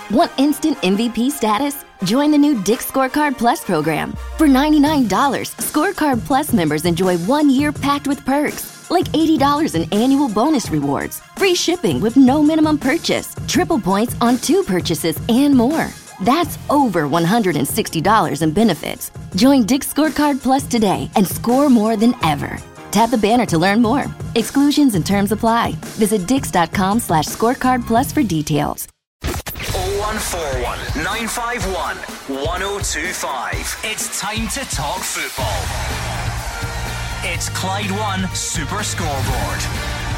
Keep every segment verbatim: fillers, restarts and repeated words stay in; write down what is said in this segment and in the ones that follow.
Want instant M V P status? Join the new Dick's Scorecard Plus program. For ninety-nine dollars, Scorecard Plus members enjoy one year packed with perks, like eighty dollars in annual bonus rewards, free shipping with no minimum purchase, triple points on two purchases, and more. That's over one hundred sixty dollars in benefits. Join Dick's Scorecard Plus today and score more than ever. Tap the banner to learn more. Exclusions and terms apply. Visit dix.com slash scorecard plus for details. oh one four one, nine five one, one oh two five. It's time to talk football. It's Clyde One Super Scoreboard.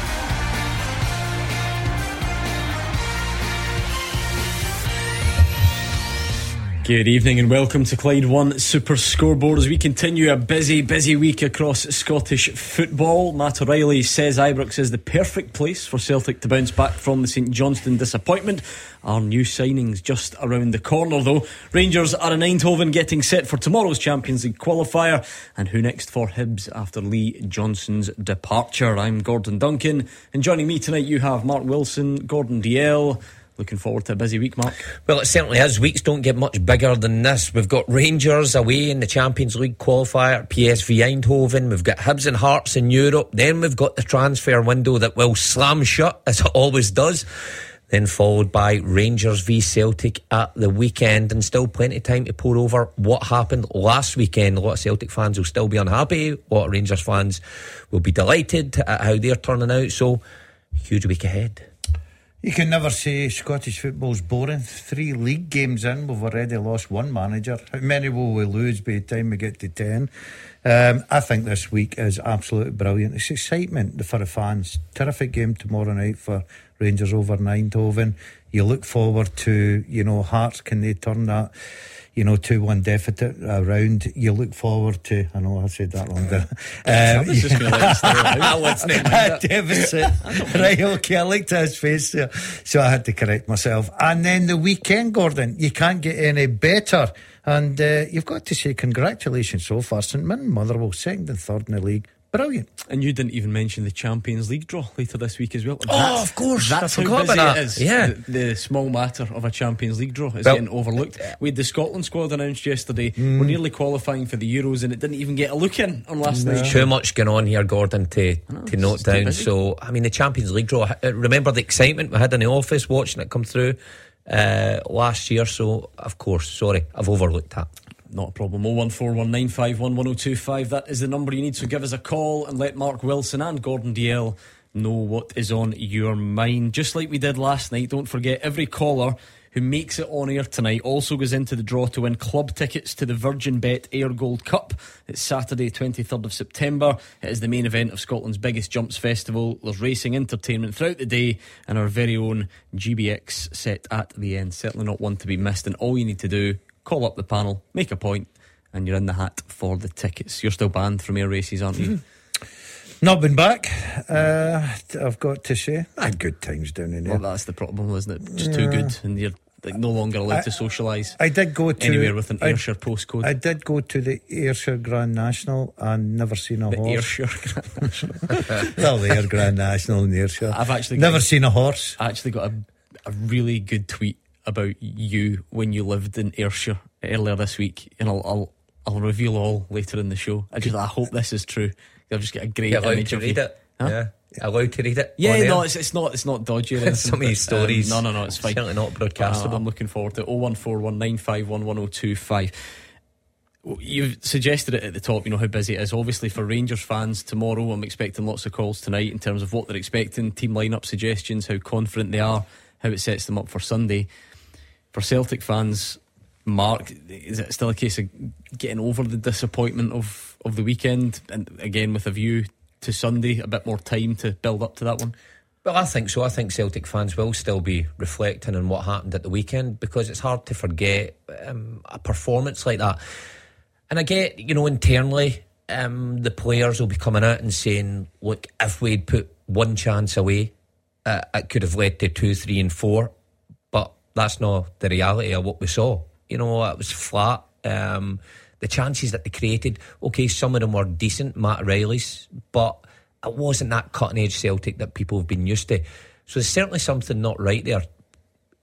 Good evening and welcome to Clyde One Super Scoreboard as we continue a busy, busy week across Scottish football. Matt O'Reilly says Ibrox is the perfect place for Celtic to bounce back from the St Johnstone disappointment. Our new signings just around the corner though. Rangers are in Eindhoven getting set for tomorrow's Champions League qualifier. And who next for Hibs after Lee Johnson's departure? I'm Gordon Duncan, and joining me tonight you have Mark Wilson, Gordon D L. Looking forward to a busy week, Mark. Well, it certainly is. Weeks don't get much bigger than this. We've got Rangers away in the Champions League qualifier, P S V Eindhoven. We've got Hibs and Hearts in Europe. Then we've got the transfer window that will slam shut, as it always does. Then followed by Rangers v Celtic at the weekend, and still plenty of time to pour over what happened last weekend. A lot of Celtic fans will still be unhappy. A lot of Rangers fans will be delighted at how they're turning out. So, huge week ahead. You can never say Scottish football's boring. Three league games in, we've already lost one manager. How many will we lose by the time we get to ten? Um, I think this week is absolutely brilliant. It's excitement for the fans. Terrific game tomorrow night for Rangers over Eindhoven. You look forward to, you know, Hearts, can they turn that, you know, two one deficit around? You look forward to, I know I said that wrong there. I was just going to let you stay around. Let's not mind that. Deficit. Right, okay, I looked at his face there, so I had to correct myself. And then the weekend, Gordon, you can't get any better. And uh, you've got to say congratulations so far. St Mirren, Motherwell, second and third in the league. Brilliant. And you didn't even mention the Champions League draw later this week as well. Oh, that's, of course. That's I how forgot busy about that. it is. Yeah. The, the small matter of a Champions League draw is well, getting overlooked. We had the Scotland squad announced yesterday. Mm. We're nearly qualifying for the Euros and it didn't even get a look in on last no. night. Too much going on here, Gordon, to, know, to note down. So, I mean, the Champions League draw, remember the excitement we had in the office watching it come through uh, last year. So, of course, sorry, I've overlooked that. Not a problem. oh one four one, nine five one, one oh two five. That is the number you need. So give us a call and let Mark Wilson and Gordon D L know what is on your mind. Just like we did last night, don't forget, every caller who makes it on air tonight also goes into the draw to win club tickets to the Virgin Bet Air Gold Cup. It's Saturday twenty-third of September. It is the main event of Scotland's biggest jumps festival. There's racing, entertainment throughout the day, and our very own G B X set at the end. Certainly not one to be missed, and all you need to do, call up the panel, make a point, and you're in the hat for the tickets. You're still banned from air races, aren't you? Not been back, uh, I've got to say. I had good times down in there. Well, that's the problem, isn't it? Just yeah. too good, and you're like no longer allowed I, to socialise. I did go to anywhere with an I, Ayrshire postcode. I did go to the Ayrshire Grand National and never seen a the horse. Ayrshire Grand National. Well, the Air Grand National in Ayrshire. I've actually never got, seen a horse. I actually got a, a really good tweet about you when you lived in Ayrshire earlier this week, and I'll I'll, I'll reveal all later in the show. I just I hope this is true. I've just got a great You're allowed image to of read you. it. Huh? Yeah. Allowed to read it. Yeah, no, it's, it's not. It's not dodgy or anything. Some of these stories. Um, no, no, no, it's fine. Certainly not broadcastable. Uh, I'm looking forward to it. oh one four one, nine five one, one oh two five. You've suggested it at the top, you know how busy it is. Obviously for Rangers fans tomorrow, I'm expecting lots of calls tonight in terms of what they're expecting, team lineup suggestions, how confident they are, how it sets them up for Sunday. For Celtic fans, Mark, is it still a case of getting over the disappointment of, of the weekend, and again with a view to Sunday, a bit more time to build up to that one? Well, I think so. I think Celtic fans will still be reflecting on what happened at the weekend, because it's hard to forget um, a performance like that. And I get, you know, internally, um, the players will be coming out and saying, look, if we'd put one chance away, uh, it could have led to two, three and four. But that's not the reality of what we saw. You know, it was flat. Um, the chances that they created, okay, some of them were decent, Matt O'Reilly's, but it wasn't that cutting edge Celtic that people have been used to. So there's certainly something not right there.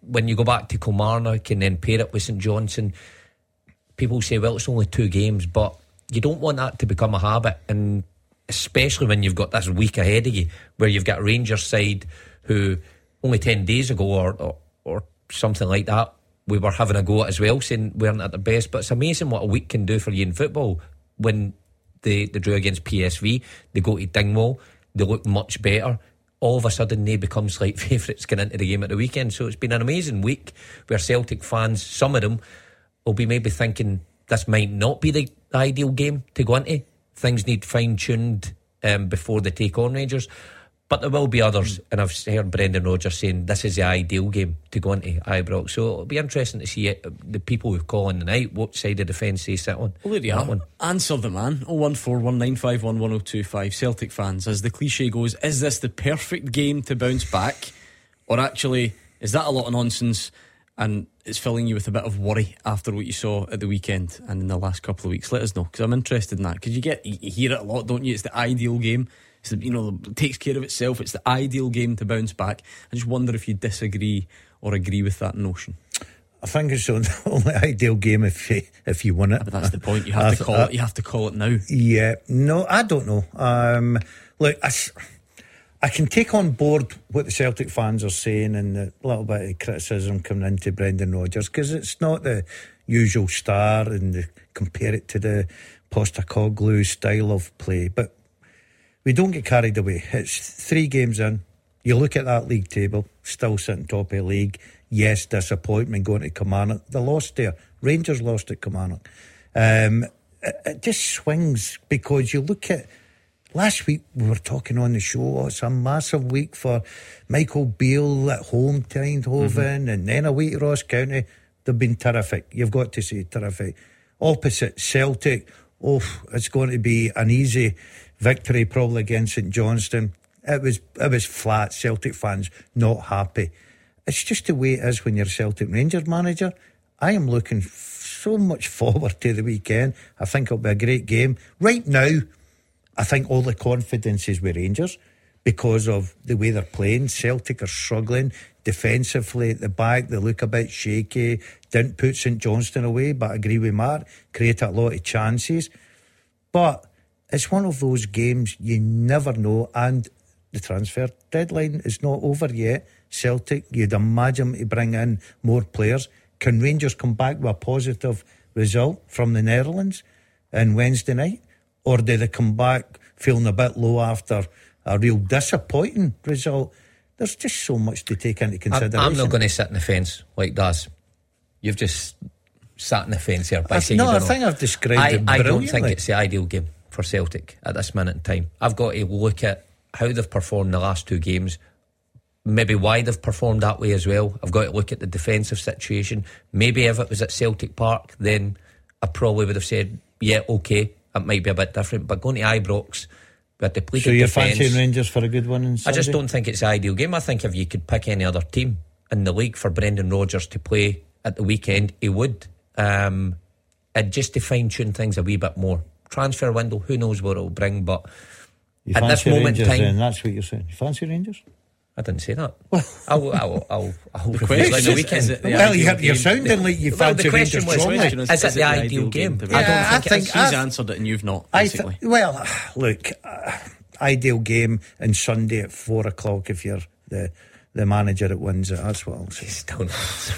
when you go back to Kilmarnock and then pair it with St Johnstone, people say, well, it's only two games, but you don't want that to become a habit, and especially when you've got this week ahead of you where you've got a Rangers side who only ten days ago or, or, or something like that, we were having a go at as well, saying we weren't at their best. But it's amazing what a week can do for you in football. When they, they drew against P S V, they go to Dingwall, they look much better. All of a sudden they become slight favourites going into the game at the weekend. So it's been an amazing week where Celtic fans, some of them, will be maybe thinking this might not be the ideal game to go into. Things need fine-tuned um, before they take on Rangers. But there will be others, and I've heard Brendan Rodgers saying this is the ideal game to go into Ibrox. So it'll be interesting to see it, the people who call in the night, what side of the fence they sit on. Well, there you are. Answer the man. oh one four one nine five one one oh two five. Celtic fans, as the cliche goes, is this the perfect game to bounce back? Or actually, is that a lot of nonsense and it's filling you with a bit of worry after what you saw at the weekend and in the last couple of weeks? Let us know, because I'm interested in that. Because you get you hear it a lot, don't you? It's the ideal game. It's the, you know, it takes care of itself. It's the ideal game to bounce back. I just wonder if you disagree or agree with that notion. I think it's the only ideal game if you, if you win it. But that's the point. You have I, to call I, it. You have to call it now. Yeah. No, I don't know. Um, look, I, I can take on board what the Celtic fans are saying and the little bit of criticism coming into Brendan Rodgers, because it's not the usual star and the, compare it to the Postecoglou style of play. But we don't get carried away. It's three games in. You look at that league table, still sitting top of the league. Yes, disappointment going to Kilmarnock. They lost there. Rangers lost at Kilmarnock. Um, it, it just swings, because you look at last week, we were talking on the show, oh, it's a massive week for Michael Beale at home to Eindhoven, mm-hmm. and then away to Ross County. They've been terrific. You've got to say terrific. Opposite Celtic, oh, it's going to be an easy victory probably against St Johnstone. It was it was flat. Celtic fans not happy. It's just the way it is when you're a Celtic Rangers manager. I am looking so much forward to the weekend. I think it'll be a great game. Right now, I think all the confidence is with Rangers because of the way they're playing. Celtic are struggling defensively at the back. They look a bit shaky. Didn't put St Johnstone away, but I agree with Mark. Create a lot of chances. But it's one of those games you never know, and the transfer deadline is not over yet. Celtic, you'd imagine to bring in more players. Can Rangers come back with a positive result from the Netherlands on Wednesday night? Or do they come back feeling a bit low after a real disappointing result? There's just so much to take into consideration. I'm not going to sit in the fence like Daz. You've just sat in the fence here by I've, saying no, you don't I think know. I've described I, it I brilliantly. don't think it's the ideal game for Celtic at this minute in time. I've got to look at how they've performed the last two games, maybe why they've performed that way as well. I've got to look at the defensive situation. Maybe if it was at Celtic Park, then I probably would have said, yeah, okay, it might be a bit different. But going to Ibrox, we had depleted so you're defence. fancying Rangers for a good one on Sunday? I just don't think it's the ideal game. I think if you could pick any other team in the league for Brendan Rodgers to play at the weekend, he would. Um, and just to fine-tune things a wee bit more. Transfer window, who knows what it'll bring, but you at this moment Rangers, in time, then, that's what you're saying. You fancy Rangers? I didn't say that. I'll, I'll, I'll, I'll the question is, the weekend. Is well, you're, you're sounding like you well, fancy the question Rangers was, strongly. Was, is, is it the ideal, ideal game? game I yeah, don't I think, think He's I've, answered it and you've not, I basically. th- well, look, uh, ideal game on Sunday at four o'clock if you're the the manager that wins it. That's what I'll say. Still not.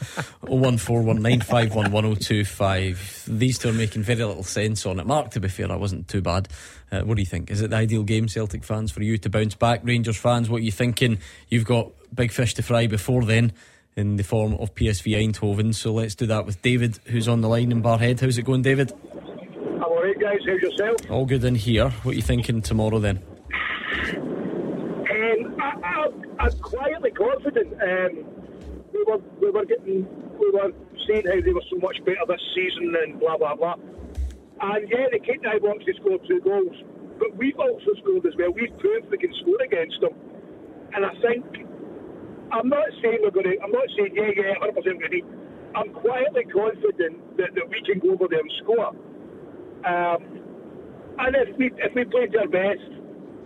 oh one four one nine five one one oh two five. These two are making very little sense on it. Mark, to be fair, I wasn't too bad. Uh, what do you think? Is it the ideal game, Celtic fans, for you to bounce back? Rangers fans, what are you thinking? You've got big fish to fry before then in the form of P S V Eindhoven. So let's do that with David, who's on the line in Barhead. How's it going, David? I'm alright, guys. How's yourself? All good in here. What are you thinking tomorrow then? Um, I, I, I'm quietly confident. Um, we were we were getting we were saying how they were so much better this season and blah blah blah. And yeah, they came to Ibrox to score two goals, but we've also scored as well. We've proved we can score against them, and I think I'm not saying we're going to. I'm not saying yeah, yeah, one hundred percent ready. I'm quietly confident that, that we can go over there and score. Um, and if we if we played our best,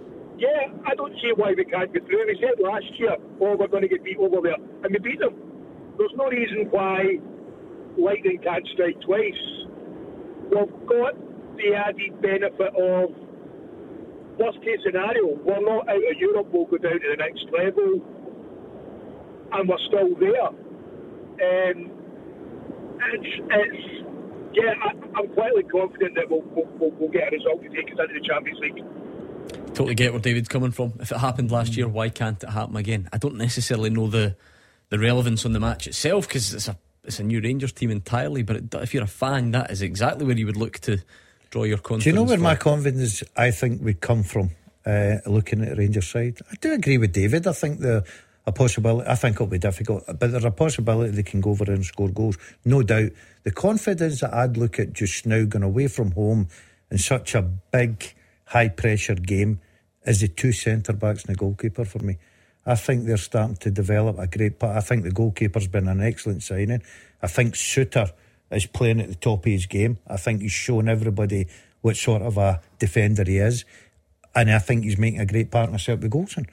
yeah, I don't see why we can't get through. We said last year, oh, we're going to get beat over there, and we beat them. there's no reason why lightning can't strike twice. We've got the added benefit of worst case scenario, we're not out of Europe, we'll go down to the next level, and we're still there. Um, it's, it's yeah, I, I'm quietly confident that we'll, we'll, we'll get a result to take us into the Champions League. Totally get where David's coming from. If it happened last year, why can't it happen again? I don't necessarily know the the relevance on the match itself, because it's a it's a new Rangers team entirely. But it, if you're a fan, that is exactly where you would look to draw your confidence. Do you know where from. my confidence, I think, would come from? Uh, looking at the Rangers side, I do agree with David. I think the a possibility. I think it'll be difficult, but there's a possibility they can go over and score goals, no doubt. The confidence that I'd look at just now, going away from home in such a big, high pressure game, is the two centre backs and the goalkeeper for me. I think they're starting to develop a great part. I think the goalkeeper's been an excellent signing. I think Suter is playing at the top of his game. I think he's shown everybody what sort of a defender he is, and I think he's making a great partnership with Goldson.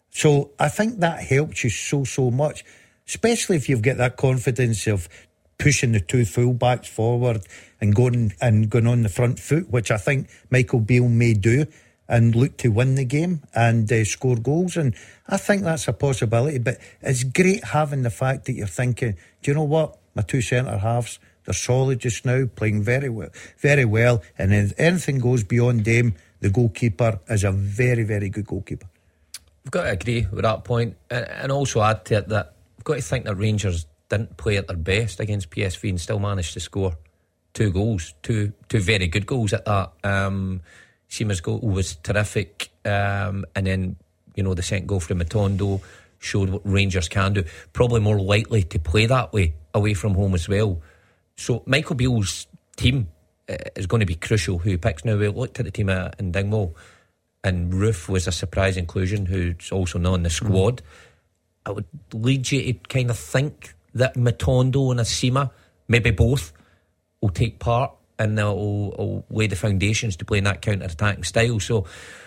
So I think that helps you so so much, especially if you've got that confidence of pushing the two full-backs forward and going and going on the front foot, which I think Michael Beale may do, and look to win the game and uh, score goals. And I think that's a possibility. But it's great having the fact that you're thinking, do you know what, my two centre halves, they're solid just now, playing very well, very well. And if anything goes beyond them, the goalkeeper is a very, very good goalkeeper. We've got to agree with that point, and, and also add to it that we've got to think that Rangers didn't play at their best against P S V and still managed to score two goals, two two very good goals at that. Um, Sima's goal was terrific, um, and then, you know, the second goal from Matondo showed what Rangers can do. Probably more likely to play that way away from home as well. So Michael Beale's team uh, is going to be crucial. Who he picks now? We looked at the team uh, in Dingwall, and Roof was a surprise inclusion, who's also not in the squad. Mm. I would lead you to kind of think that Matondo and Asima, maybe both, will take part and they'll, will lay the foundations to play in that counter-attacking style. So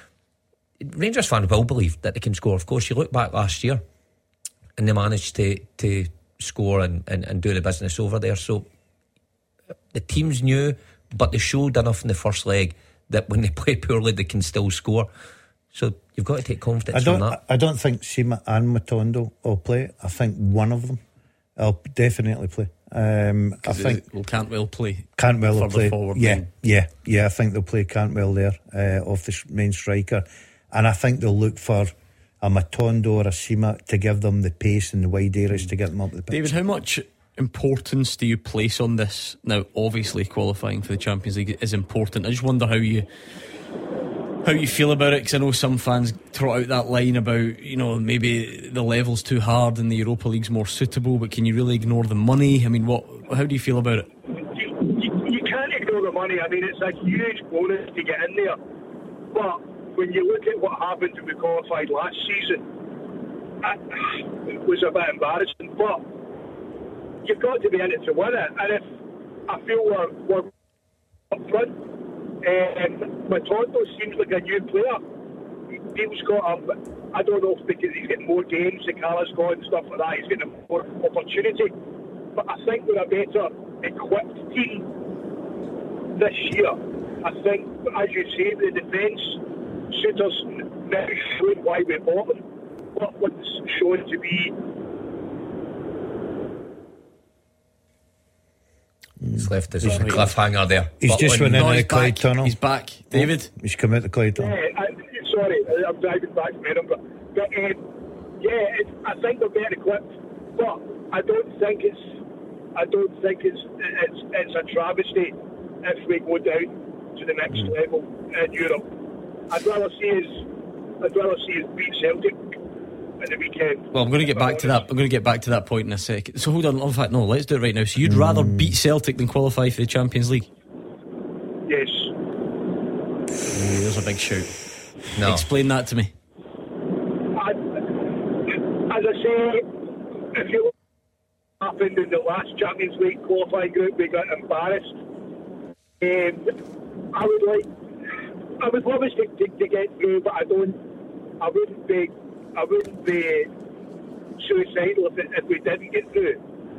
Rangers fans will believe that they can score. Of course, you look back last year and they managed to to score and, and, and do the business over there. So the team's new, but they showed enough in the first leg that when they play poorly they can still score. So you've got to take confidence I don't, from that. I don't think Sima and Matondo will play. I think one of them will definitely play. Um, I think well, Cantwell play. Cantwell will play. Forward, yeah, then. yeah, yeah. I think they'll play Cantwell there uh, off the main striker, and I think they'll look for a Matondo or a Sima to give them the pace and the wide areas to get them up the pitch. David, how much importance do you place on this? Now, obviously, qualifying for the Champions League is important. I just wonder how you how you feel about it, because I know some fans trot out that line about, you know, maybe the level's too hard and the Europa League's more suitable, but can you really ignore the money? I mean, what? How do you feel about it? You, you, you can't ignore the money. I mean, it's a huge bonus to get in there, but when you look at what happened when we qualified last season, it was a bit embarrassing, but you've got to be in it to win it. And if I feel we're, we're up front, um, Matondo seems like a new player. Beale's got him, I don't know if because he's getting more games, the Cala's got and stuff like that, he's getting more opportunity. But I think we're a better equipped team this year. I think, as you say, the defence suitors now showing why we bought them. What was shown to be. He's left us a cliffhanger there. He's but just went in the Clyde tunnel. He's back, David. Oh, he's come out the Clyde tunnel. Yeah, I, sorry, I'm driving back from Edinburgh. But um, yeah, it, I think they're better equipped. But I don't think it's. I don't think it's it's it's a travesty if we go down to the next mm. level in Europe. I'd rather see us. I'd rather see us beat Celtic at the weekend. Well, I'm going to get back to that. I'm going to get back to that point in a second. So hold on. In fact, no. Let's do it right now. So you'd mm. rather beat Celtic than qualify for the Champions League? Yes. Oh, there's a big shout. No. Explain that to me. I, as I say, if you look what happened in the last Champions League qualifying group, we got embarrassed. Um, I would like. I would love us to, to, to get through, but I don't. I wouldn't be. I wouldn't be suicidal if, it, if we didn't get through.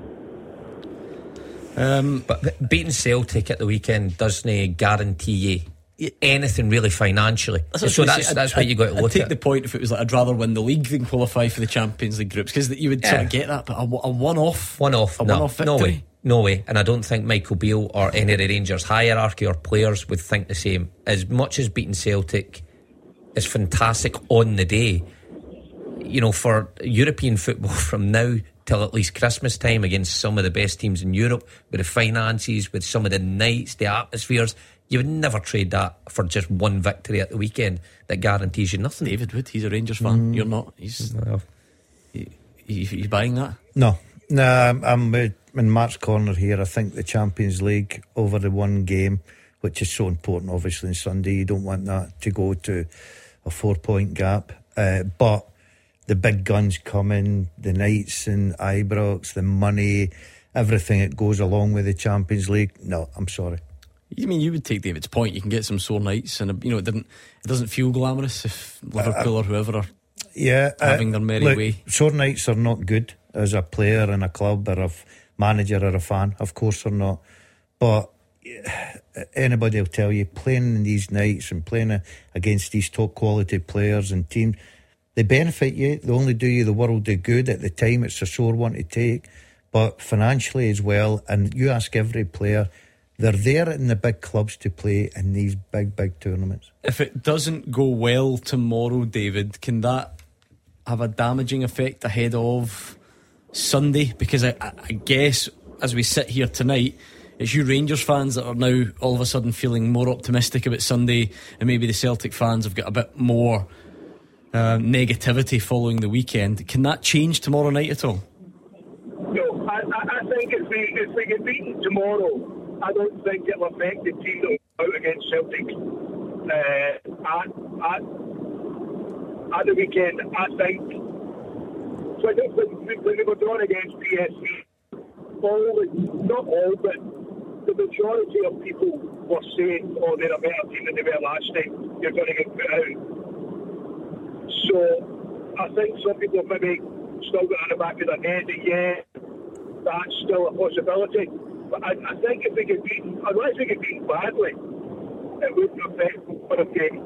Um, but beating Celtic at the weekend doesn't guarantee you anything really financially. That's so that's, that's what you got to look I'd take at. the point if it was like I'd rather win the league than qualify for the Champions League groups, because you would yeah. sort of get that, but a, a one-off, one-off, a no, one-off victory. No way, no way. And I don't think Michael Beale or any of the Rangers hierarchy or players would think the same. As much as beating Celtic is fantastic on the day, you know, for European football from now till at least Christmas time against some of the best teams in Europe, with the finances, with some of the nights, the atmospheres, you would never trade that for just one victory at the weekend that guarantees you nothing. David Wood, he's a Rangers fan. Mm. You're not. He's well, you, you, you buying that? No, no. I'm, I'm in Mark's corner here. I think the Champions League over the one game, which is so important, obviously, on Sunday. You don't want that to go to a four-point gap. Uh, but the big guns coming, the nights in Ibrox, the money, everything that goes along with the Champions League. No, I'm sorry. You mean you would take David's point? You can get some sore nights, and you know it didn't. It doesn't feel glamorous if Liverpool uh, or whoever are yeah having uh, their merry look, way. Sore nights are not good as a player in a club or a f- manager or a fan. Of course they're not. But anybody will tell you, playing in these nights and playing against these top quality players and teams, they benefit you. They only do you the world of good. At the time, it's a sore one to take, but financially as well. And you ask every player. They're there in the big clubs to play in these big, big tournaments. If it doesn't go well tomorrow, David, can that have a damaging effect ahead of Sunday? Because I, I guess as we sit here tonight, it's you Rangers fans that are now all of a sudden feeling more optimistic about Sunday, and maybe the Celtic fans have got a bit more uh, negativity following the weekend. Can that change tomorrow night at all? No, I, I think if we, if we get beaten tomorrow, I don't think it'll affect the team that will out against Celtic uh, at, at, at the weekend. I think when, when, when they were drawn against P S V, all, not all, but the majority of people were saying, oh, they're a better team than they were last time, you're going to get put out. So I think some people have maybe still got in the back of their head that, yeah, that's still a possibility. But I, I think if we get beaten, unless we get beaten badly, it wouldn't affect what I'm getting.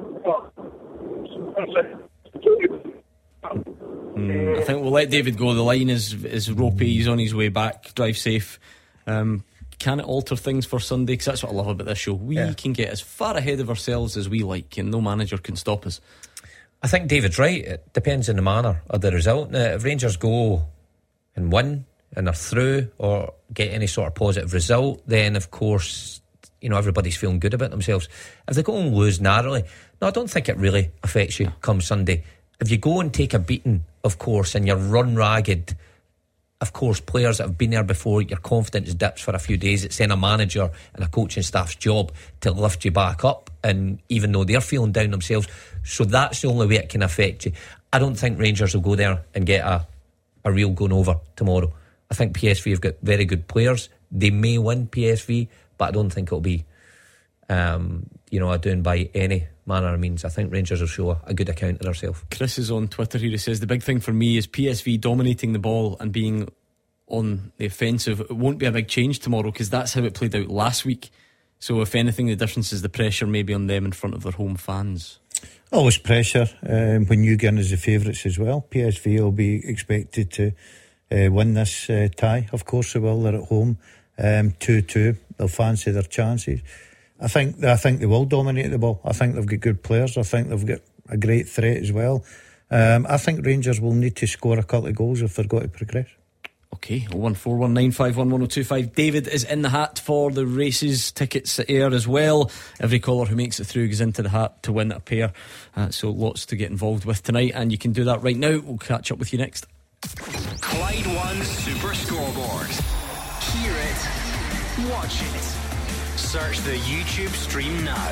Mm, I think we'll let David go. The line is is ropey. He's on his way back. Drive safe. Um, can it alter things for Sunday? Because that's what I love about this show. We yeah. can get as far ahead of ourselves as we like, and no manager can stop us. I think David's right. It depends on the manner of the result. Now, if Rangers go and win and are through, or get any sort of positive result, then of course, you know, everybody's feeling good about themselves. If they go and lose narrowly, no, I don't think it really affects you come Sunday. If you go and take a beating, of course, and you're run ragged, of course, players that have been there before, your confidence dips for a few days. It's then a manager and a coaching staff's job to lift you back up, and even though they're feeling down themselves, so that's the only way it can affect you. I don't think Rangers will go there and get a, a real going over tomorrow. I think P S V have got very good players. They may win P S V, but I don't think it'll be um, you know, a doing by any manner of means. I think Rangers will show a, a good account of themselves. Chris is on Twitter here. He says the big thing for me is P S V dominating the ball and being on the offensive. It won't be a big change tomorrow because that's how it played out last week. So if anything, the difference is the pressure maybe on them in front of their home fans. Always pressure um, when you get in as the favourites as well. P S V will be expected to Uh, win this uh, tie. Of course they will. They're at home, um, two two. They'll fancy their chances. I think I think they will dominate the ball. I think they've got good players. I think they've got a great threat as well. um, I think Rangers will need to score a couple of goals if they're going to progress. Okay, oh one four one nine five one one oh two five. David is in the hat for the races tickets air as well. Every caller who makes it through goes into the hat to win a pair, uh, so lots to get involved with tonight, and you can do that right now. We'll catch up with you next. Clyde One Super Scoreboard. Hear it, watch it. Search the YouTube stream now.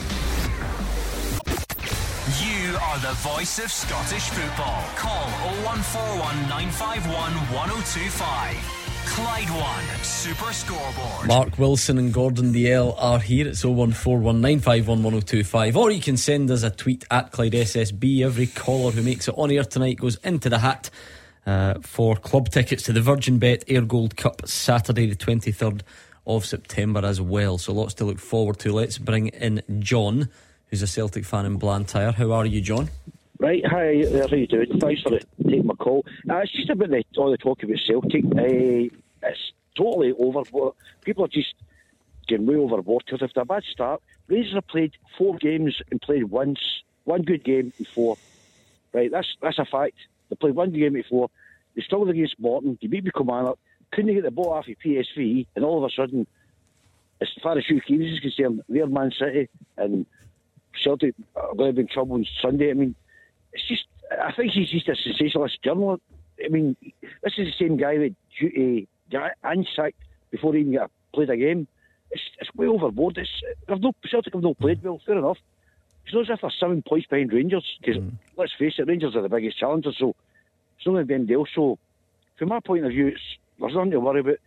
You are the voice of Scottish football. Call oh one four one nine five one one oh two five. Clyde One Super Scoreboard. Mark Wilson and Gordon Dalziel are here. It's oh one four one nine five one one oh two five, or you can send us a tweet at Clyde S S B. Every caller who makes it on air tonight goes into the hat, uh, for club tickets to the Virgin Bet Air Gold Cup Saturday the twenty-third of September as well. So lots to look forward to. Let's bring in John, who's a Celtic fan in Blantyre. How are you, John? Right, hi, how are you doing? Thanks for taking my call. Uh, it's just about the, all the talk about Celtic. Uh, it's totally overboard. People are just getting way overboard because after a bad start, Rangers have played four games and played once, one good game and four. Right, that's that's a fact. They played one game before. They struggled against Morton. They beat Kilmarnock. Couldn't get the ball off of P S V, and all of a sudden, as far as Hugh Keevins is concerned, they're Man City and Celtic are going to be in trouble on Sunday. I mean, it's just, I think he's just a sensationalist journalist. I mean, this is the same guy that uh, got unsacked before he even got played a game. It's, it's way overboard. It's, they've no, Celtic have not played well, fair enough. It's not as if they're seven points behind Rangers, because mm. let's face it, Rangers are the biggest challengers, so it's not going to be anything else. So, from my point of view, it's, there's nothing to worry about.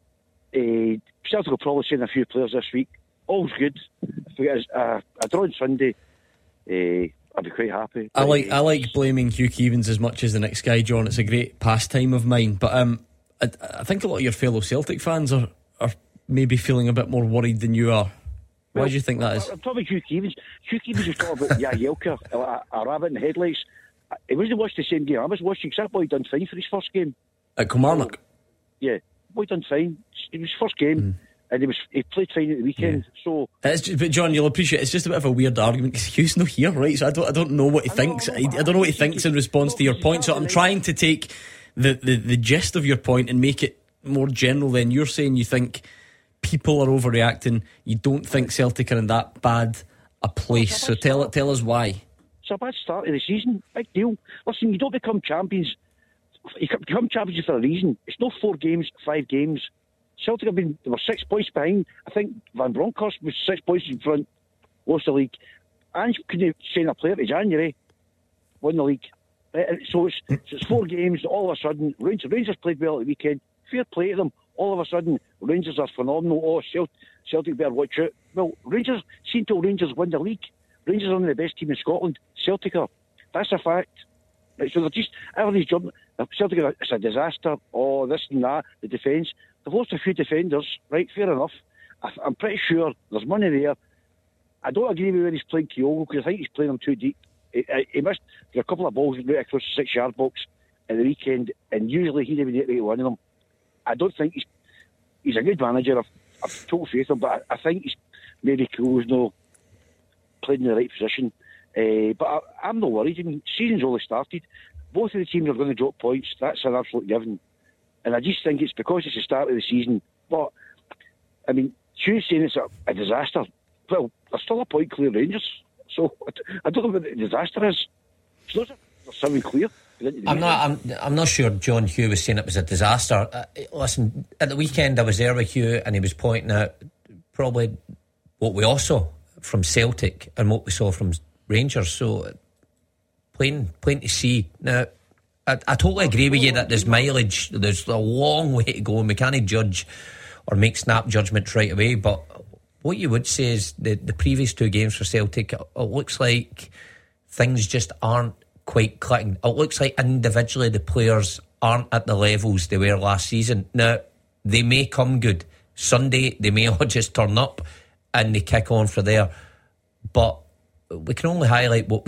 Uh, Celtic will probably send a few players this week. All's good. If we get a, a draw on Sunday, uh, I'll be quite happy. I like I like blaming Hugh Keevins as much as the next guy, John. It's a great pastime of mine. But um, I, I think a lot of your fellow Celtic fans are, are maybe feeling a bit more worried than you are. Why well, do you think that is? I'm talking about Hugh Keevins. Hugh Keevins was talking about Jagielka, a, a rabbit in the headlights. He wasn't watching the same game I was watching, because that boy done fine for his first game. At Kilmarnock? Yeah, boy done fine. It was his first game. Mm. And he was he played fine at the weekend. Yeah. So, it's just, but John, you'll appreciate it's just a bit of a weird argument because Hugh's not here, right? So I don't I don't know what he I thinks. Know, I, I don't know what he thinks in response to your point. So I'm trying to take the, the, the gist of your point and make it more general. Then you're saying you think people are overreacting. You don't think Celtic are in that bad a place. So tell tell us why. It's a bad start of the season. Big deal. Listen, you don't become champions. You become champions for a reason. It's not four games, five games. Celtic have been, they were six points behind. I think Van Bronckhorst was six points in front, lost the league. And couldn't sign a player to January, won the league. So it's, so it's four games, all of a sudden, Rangers, Rangers played well at the weekend. Fair play to them. All of a sudden, Rangers are phenomenal. Oh, Celtic, Celtic better watch out. Well, Rangers, see until Rangers win the league. Rangers are one of the best team in Scotland. Celtic are. That's a fact. Right, so they're just, everybody's jumping. Celtic are, it's a disaster. Oh, this and that, the defence. They've lost a few defenders, right, fair enough. I, I'm pretty sure there's money there. I don't agree with where he's playing Kyogo, because I think he's playing them too deep. He, he missed a couple of balls right across the six-yard box at the weekend, and usually he'd have been able to win them. I don't think he's he's a good manager. I've, I've total faith in him, but I, I think he's maybe Kyogo's no played in the right position. Uh, but I, I'm not worried. I mean, season's only started. Both of the teams are going to drop points. That's an absolute given. And I just think it's because it's the start of the season. But, I mean, Hugh's saying it's a, a disaster. Well, there's still a point clear Rangers. So, I don't know what the disaster is. It's not there's something clear. I'm not I'm, I'm not sure John Hugh was saying it was a disaster. Uh, listen, at the weekend I was there with Hugh and he was pointing out probably what we all saw from Celtic and what we saw from Rangers. So, plain, plain to see. Now, I, I totally agree with you that there's mileage, there's a long way to go and we can't judge or make snap judgments right away, but what you would say is the, the previous two games for Celtic, it, it looks like things just aren't quite clicking. It looks like individually the players aren't at the levels they were last season. Now, they may come good. Sunday, they may all just turn up and they kick on for there, but we can only highlight what we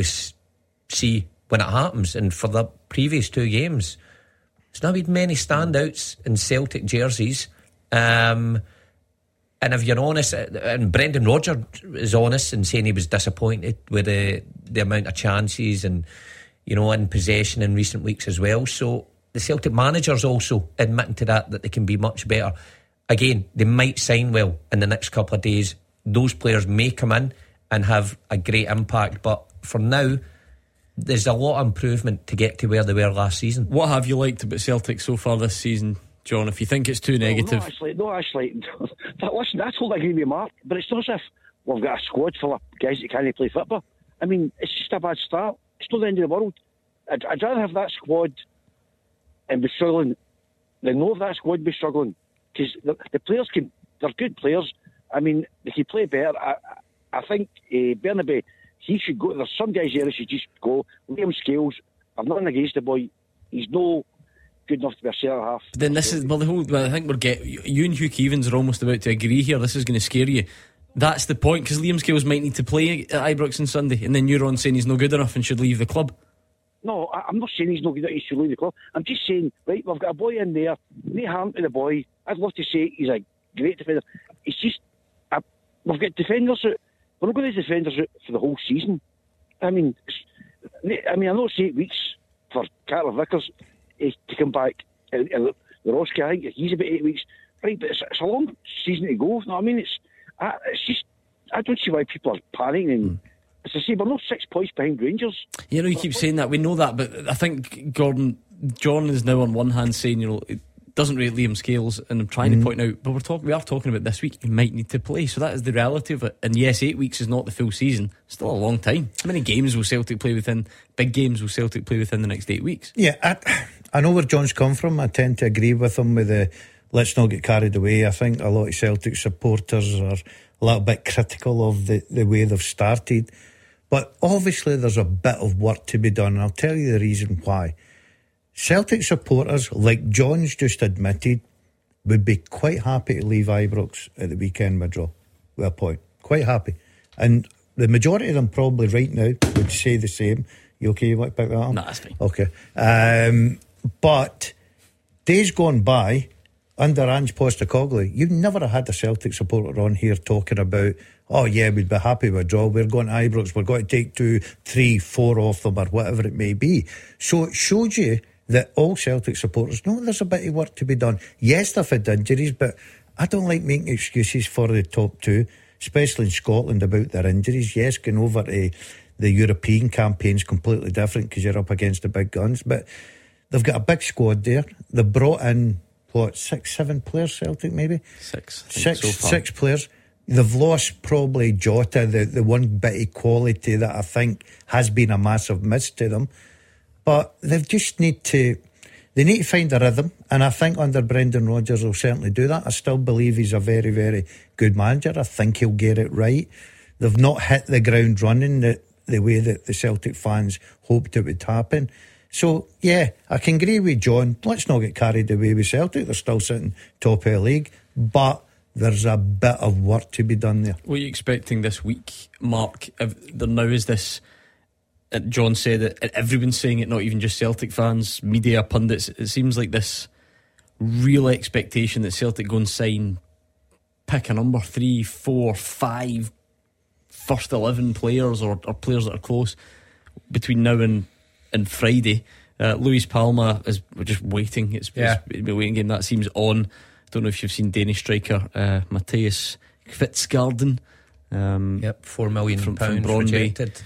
see when it happens, and for the previous two games there's not been many standouts in Celtic jerseys, um, and if you're honest, and Brendan Rodgers is honest in saying he was disappointed with the, the amount of chances and, you know, in possession in recent weeks as well. So the Celtic manager's also admitting to that, that they can be much better. Again, they might sign well in the next couple of days. Those players may come in and have a great impact, but for now there's a lot of improvement to get to where they were last season. What have you liked about Celtic so far this season, John, if you think it's too negative? No, actually, no, actually listen, I totally agree with Mark, but it's not as if we've got a squad full of guys that can't play football. I mean, it's just a bad start. It's not the end of the world. I'd, I'd rather have that squad and be struggling than know that squad be struggling, because the, the players can, they're good players. I mean, they can play better. I, I think uh, Bernabe, he should go. There's some guys here that should just go. Liam Scales, I've nothing against the boy. He's no, good enough to be a centre half. But then this is well, the whole. Well, I think we're get you and Hugh Keevans are almost about to agree here. This is going to scare you. That's the point, because Liam Scales might need to play at Ibrox on Sunday, and then you're on saying he's no good enough and should leave the club. No, I, I'm not saying he's no good enough, he should leave the club. I'm just saying, right, we've got a boy in there, no harm to the boy. I'd love to say he's a great defender. It's just, uh, we've got defenders out, we're not going to defenders out for the whole season. I mean, I mean, I know it's eight weeks for Carter Vickers uh, to come back, and, and the Roski, I think he's about eight weeks. Right, but it's, it's a long season to go. No, I mean, it's I, it's just, I don't see why people are panicking. And mm. as I say, we're not six points behind Rangers. You know, you keep saying that. We know that, but I think Gordon, John is now on one hand saying, you know, it doesn't rate Liam Scales, and I'm trying mm. to point out, but we're talking, we are talking about this week. He might need to play, so that is the reality of it. And yes, eight weeks is not the full season. Still a long time. How many games will Celtic play within? Big games will Celtic play within the next eight weeks? Yeah, I, I know where John's come from. I tend to agree with him with the. Let's not get carried away. I think a lot of Celtic supporters are a little bit critical of the, the way they've started. But obviously there's a bit of work to be done, and I'll tell you the reason why. Celtic supporters, like John's just admitted, would be quite happy to leave Ibrox at the weekend withdrawal with a point. Quite happy. And the majority of them probably right now would say the same. You okay? You want to pick that up? No, that's fine. Okay. Um, but days gone by, under Ange Postecoglou, you never had a Celtic supporter on here talking about, oh yeah, we'd be happy with a draw, we're going to Ibrox, we're going to take two, three, four off them, or whatever it may be. So it showed you that all Celtic supporters know there's a bit of work to be done. Yes, they've had injuries, but I don't like making excuses for the top two, especially in Scotland, about their injuries. Yes, going over to the European campaign's completely different because you're up against the big guns, but they've got a big squad there. They've brought in what, six, seven players, Celtic maybe? Six. Six, so six players. They've lost probably Jota, the, the one bit of quality that I think has been a massive miss to them. But they just need to, they need to find a rhythm. And I think under Brendan Rodgers will certainly do that. I still believe he's a very, very good manager. I think he'll get it right. They've not hit the ground running the, the way that the Celtic fans hoped it would happen. So, yeah, I can agree with John. Let's not get carried away with Celtic. They're still sitting top of the league. But there's a bit of work to be done there. What are you expecting this week, Mark? If there now is this, uh, John said it, and everyone's saying it, not even just Celtic fans, media, pundits. It seems like this real expectation that Celtic go and sign, pick a number, three, four, five, first eleven players or, or players that are close between now and and Friday. uh, Luis Palma is we're just waiting. It's, yeah. it's been a waiting game. That seems on. Don't know if you've seen Danish striker uh, Matthias Kvitsgarden. Um, yep, four million from, pounds from rejected.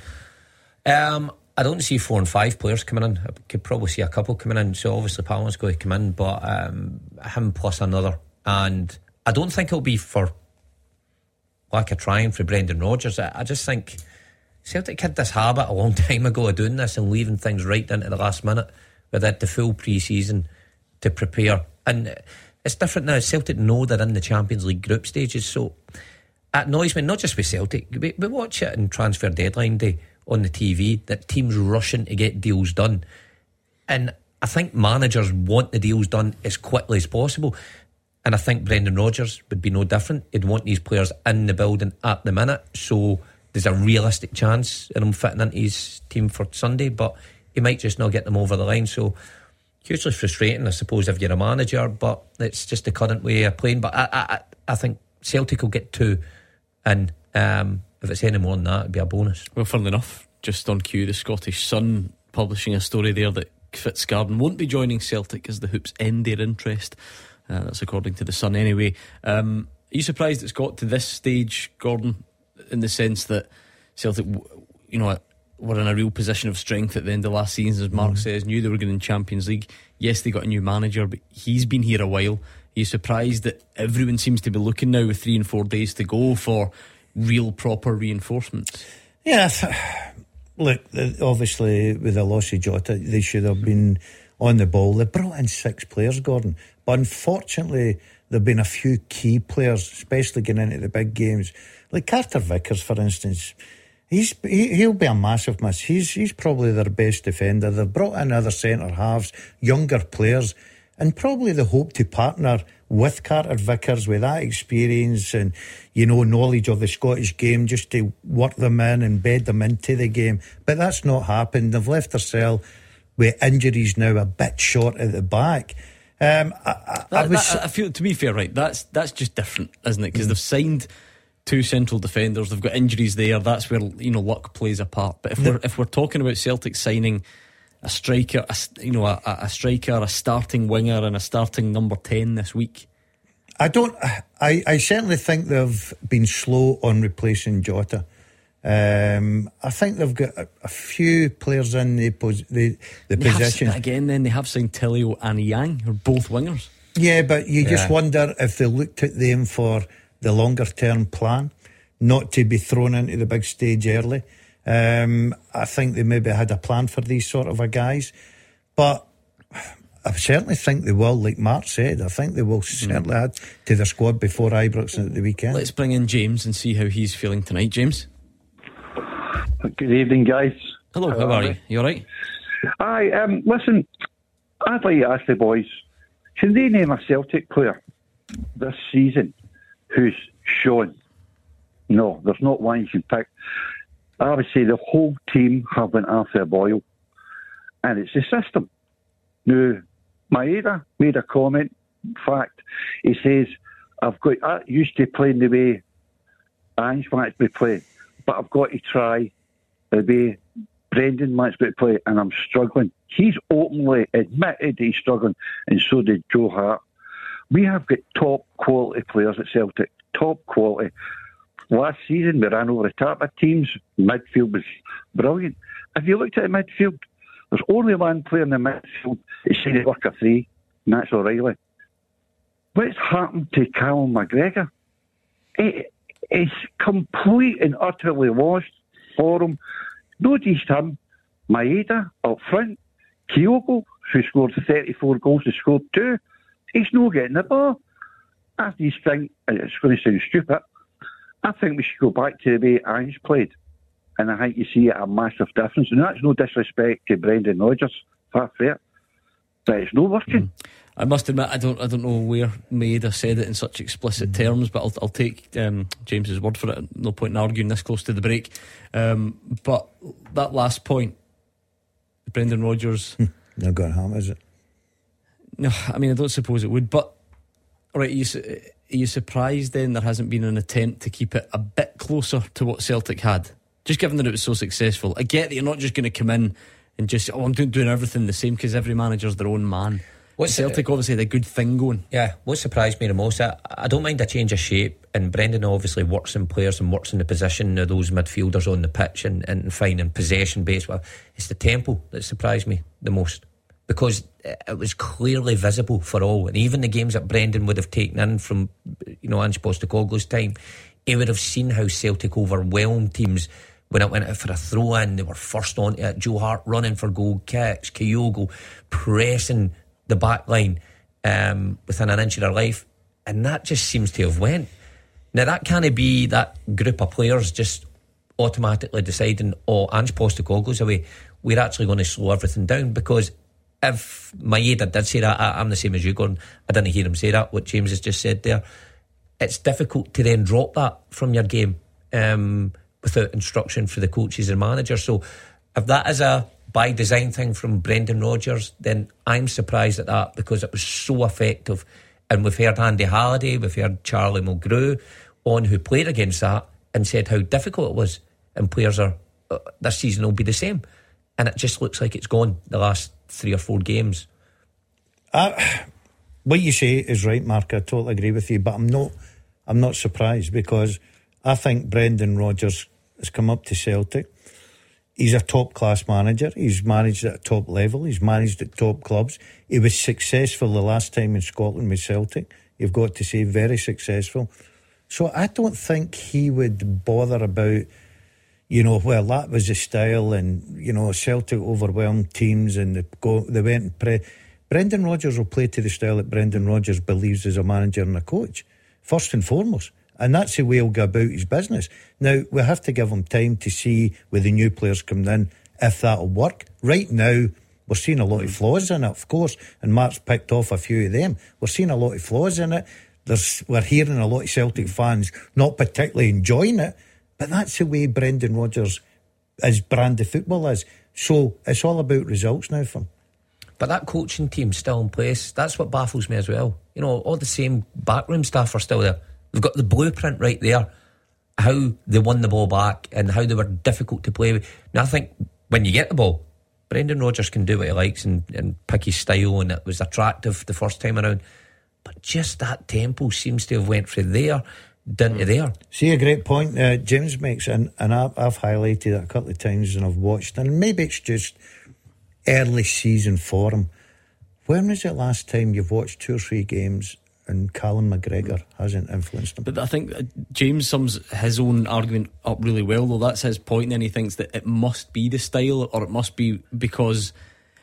Um, I don't see four and five players coming in. I could probably see a couple coming in. So obviously Palma's going to come in, but um, him plus another. And I don't think it'll be for lack of trying for Brendan Rodgers. I, I just think Celtic had this habit a long time ago of doing this and leaving things right into the last minute without the full pre-season to prepare. And it's different now. Celtic know they're in the Champions League group stages, so it annoys me, not just with Celtic. We, we watch it in transfer deadline day on the T V, that teams rushing to get deals done. And I think managers want the deals done as quickly as possible. And I think Brendan Rodgers would be no different. He'd want these players in the building at the minute, so there's a realistic chance of him fitting into his team for Sunday, but he might just not get them over the line. So hugely frustrating, I suppose, if you're a manager, but it's just the current way of playing. But I, I, I think Celtic will get two, and um, if it's any more than that, it'd be a bonus. Well, funnily enough, just on cue, the Scottish Sun publishing a story there that Fitzgarden won't be joining Celtic as the Hoops end their interest. Uh, that's according to the Sun anyway. Um, are you surprised it's got to this stage, Gordon, in the sense that Celtic, you know, were in a real position of strength at the end of last season, as Mark mm. says, knew they were going in Champions League. Yes, they got a new manager, but he's been here a while. Are you surprised that everyone seems to be looking now with three and four days to go for real proper reinforcements? Yeah, look, obviously with the loss of Jota, they should have been on the ball. They brought in six players, Gordon, but unfortunately there have been a few key players, especially getting into the big games, like Carter Vickers, for instance. He's he, he'll be a massive miss. He's he's probably their best defender. They've brought in other centre halves, younger players, and probably the hope to partner with Carter Vickers with that experience and, you know, knowledge of the Scottish game, just to work them in and bed them into the game. But that's not happened. They've left themselves with injuries now a bit short at the back. Um, I, I, that, I, was, that, I feel, to be fair, right, that's that's just different, isn't it? Because mm. they've signed two central defenders, they've got injuries there. That's where, you know, luck plays a part. But if the, we're if we're talking about Celtic signing a striker, a, you know, a, a striker, a starting winger, and a starting number ten this week, I don't. I, I certainly think they've been slow on replacing Jota. Um, I think they've got a, a few players in the pos, the, the they position have, again. Then they have signed Tillio and Yang, who are both wingers. Yeah, but you yeah. just wonder if they looked at them for the longer term plan, not to be thrown into the big stage early. Um, I think they maybe had a plan for these sort of a guys, but I certainly think they will, like Mark said. I think they will certainly mm. add to their squad before Ibrox at the weekend. Let's bring in James and see how he's feeling tonight. James. Good evening, guys. Hello, how, how are you? You alright? Aye, um, listen, I'd like to ask the boys, can they name a Celtic player this season who's shown? No, there's not one you can pick. I would say the whole team have been after a boil, and it's the system. Now, Maeda made a comment. In fact, he says, I've got I used to playing the way Ange wants me to play, but I've got to try the way Brendan wants me to play, and I'm struggling. He's openly admitted he's struggling, and so did Joe Hart. We have got top quality players at Celtic, top quality. Last season, we ran over the top of teams. Midfield was brilliant. If you looked at the midfield, there's only one player in the midfield that said he'd work a three, and that's O'Reilly. What's happened to Callum McGregor? It, it's complete and utterly lost for him. Notice him, Maeda up front, Kyogo, who scored thirty-four goals, has scored two. He's not getting the ball. I just think, it's going to sound stupid, I think we should go back to the way Ange played. And I think you see a massive difference. And that's no disrespect to Brendan Rodgers, far fair. But it's not working. Mm. I must admit, I don't, I don't know where Maeda said it in such explicit terms, but I'll, I'll take um, James's word for it. No point in arguing this close to the break. Um, but that last point, Brendan Rodgers, not going to harm, is it? No, I mean, I don't suppose it would. But right, are you, are you surprised then there hasn't been an attempt to keep it a bit closer to what Celtic had? Just given that it was so successful. I get that you're not just going to come in and just, oh, I'm doing, doing everything the same, because every manager's their own man. What's Celtic it, obviously had a good thing going. Yeah, what surprised me the most, I, I don't mind a change of shape, and Brendan obviously works in players and works in the position of those midfielders on the pitch and, and finding possession based. Well, it's the tempo that surprised me the most, because it was clearly visible for all, and even the games that Brendan would have taken in from, you know, Ange Postecoglou's time, he would have seen how Celtic overwhelmed teams. When it went out for a throw in, they were first on it. Joe Hart running for goal kicks, Kyogo pressing the back line um, within an inch of their life, and that just seems to have went. Now that can't be that group of players just automatically deciding, oh, Ange Postecoglou's away, we're actually going to slow everything down. Because if Maeda did say that, I, I'm the same as you, Gordon, I didn't hear him say that, what James has just said there. It's difficult to then drop that from your game um, without instruction for the coaches and managers. So if that is a by design thing from Brendan Rodgers, then I'm surprised at that, because it was so effective. And we've heard Andy Halliday, we've heard Charlie Mulgrew on, who played against that and said how difficult it was, and players are uh, this season will be the same, and it just looks like it's gone the last three or four games. uh, What you say is right, Mark, I totally agree with you, but I'm not I'm not surprised, because I think Brendan Rodgers has come up to Celtic. He's a top class manager. He's managed at a top level. He's managed at top clubs. He was successful the last time in Scotland with Celtic. You've got to say, very successful. So I don't think he would bother about, you know, well, that was the style, and, you know, Celtic overwhelmed teams and they, go, they went and pre. Brendan Rodgers will play to the style that Brendan Rodgers believes as a manager and a coach, first and foremost. And that's the way he'll go about his business. Now, we have to give him time to see with the new players coming in if that'll work. Right now, we're seeing a lot of flaws in it, of course, and Mark's picked off a few of them. We're seeing a lot of flaws in it. There's, we're hearing a lot of Celtic fans not particularly enjoying it, but that's the way Brendan Rodgers' his brand of football is. So it's all about results now for him. But that coaching team's still in place. That's what baffles me as well. You know, all the same backroom staff are still there. They've got the blueprint right there, how they won the ball back and how they were difficult to play with. Now, I think when you get the ball, Brendan Rodgers can do what he likes and, and pick his style, and it was attractive the first time around. But just that tempo seems to have went from there down to there. See, a great point uh, James makes, and, and I've, I've highlighted it a couple of times and I've watched, and maybe it's just early season for him. When was it last time you've watched two or three games and Callum McGregor hasn't influenced him? But I think James sums his own argument up really well, though. That's his point, and he thinks that it must be the style, or it must be because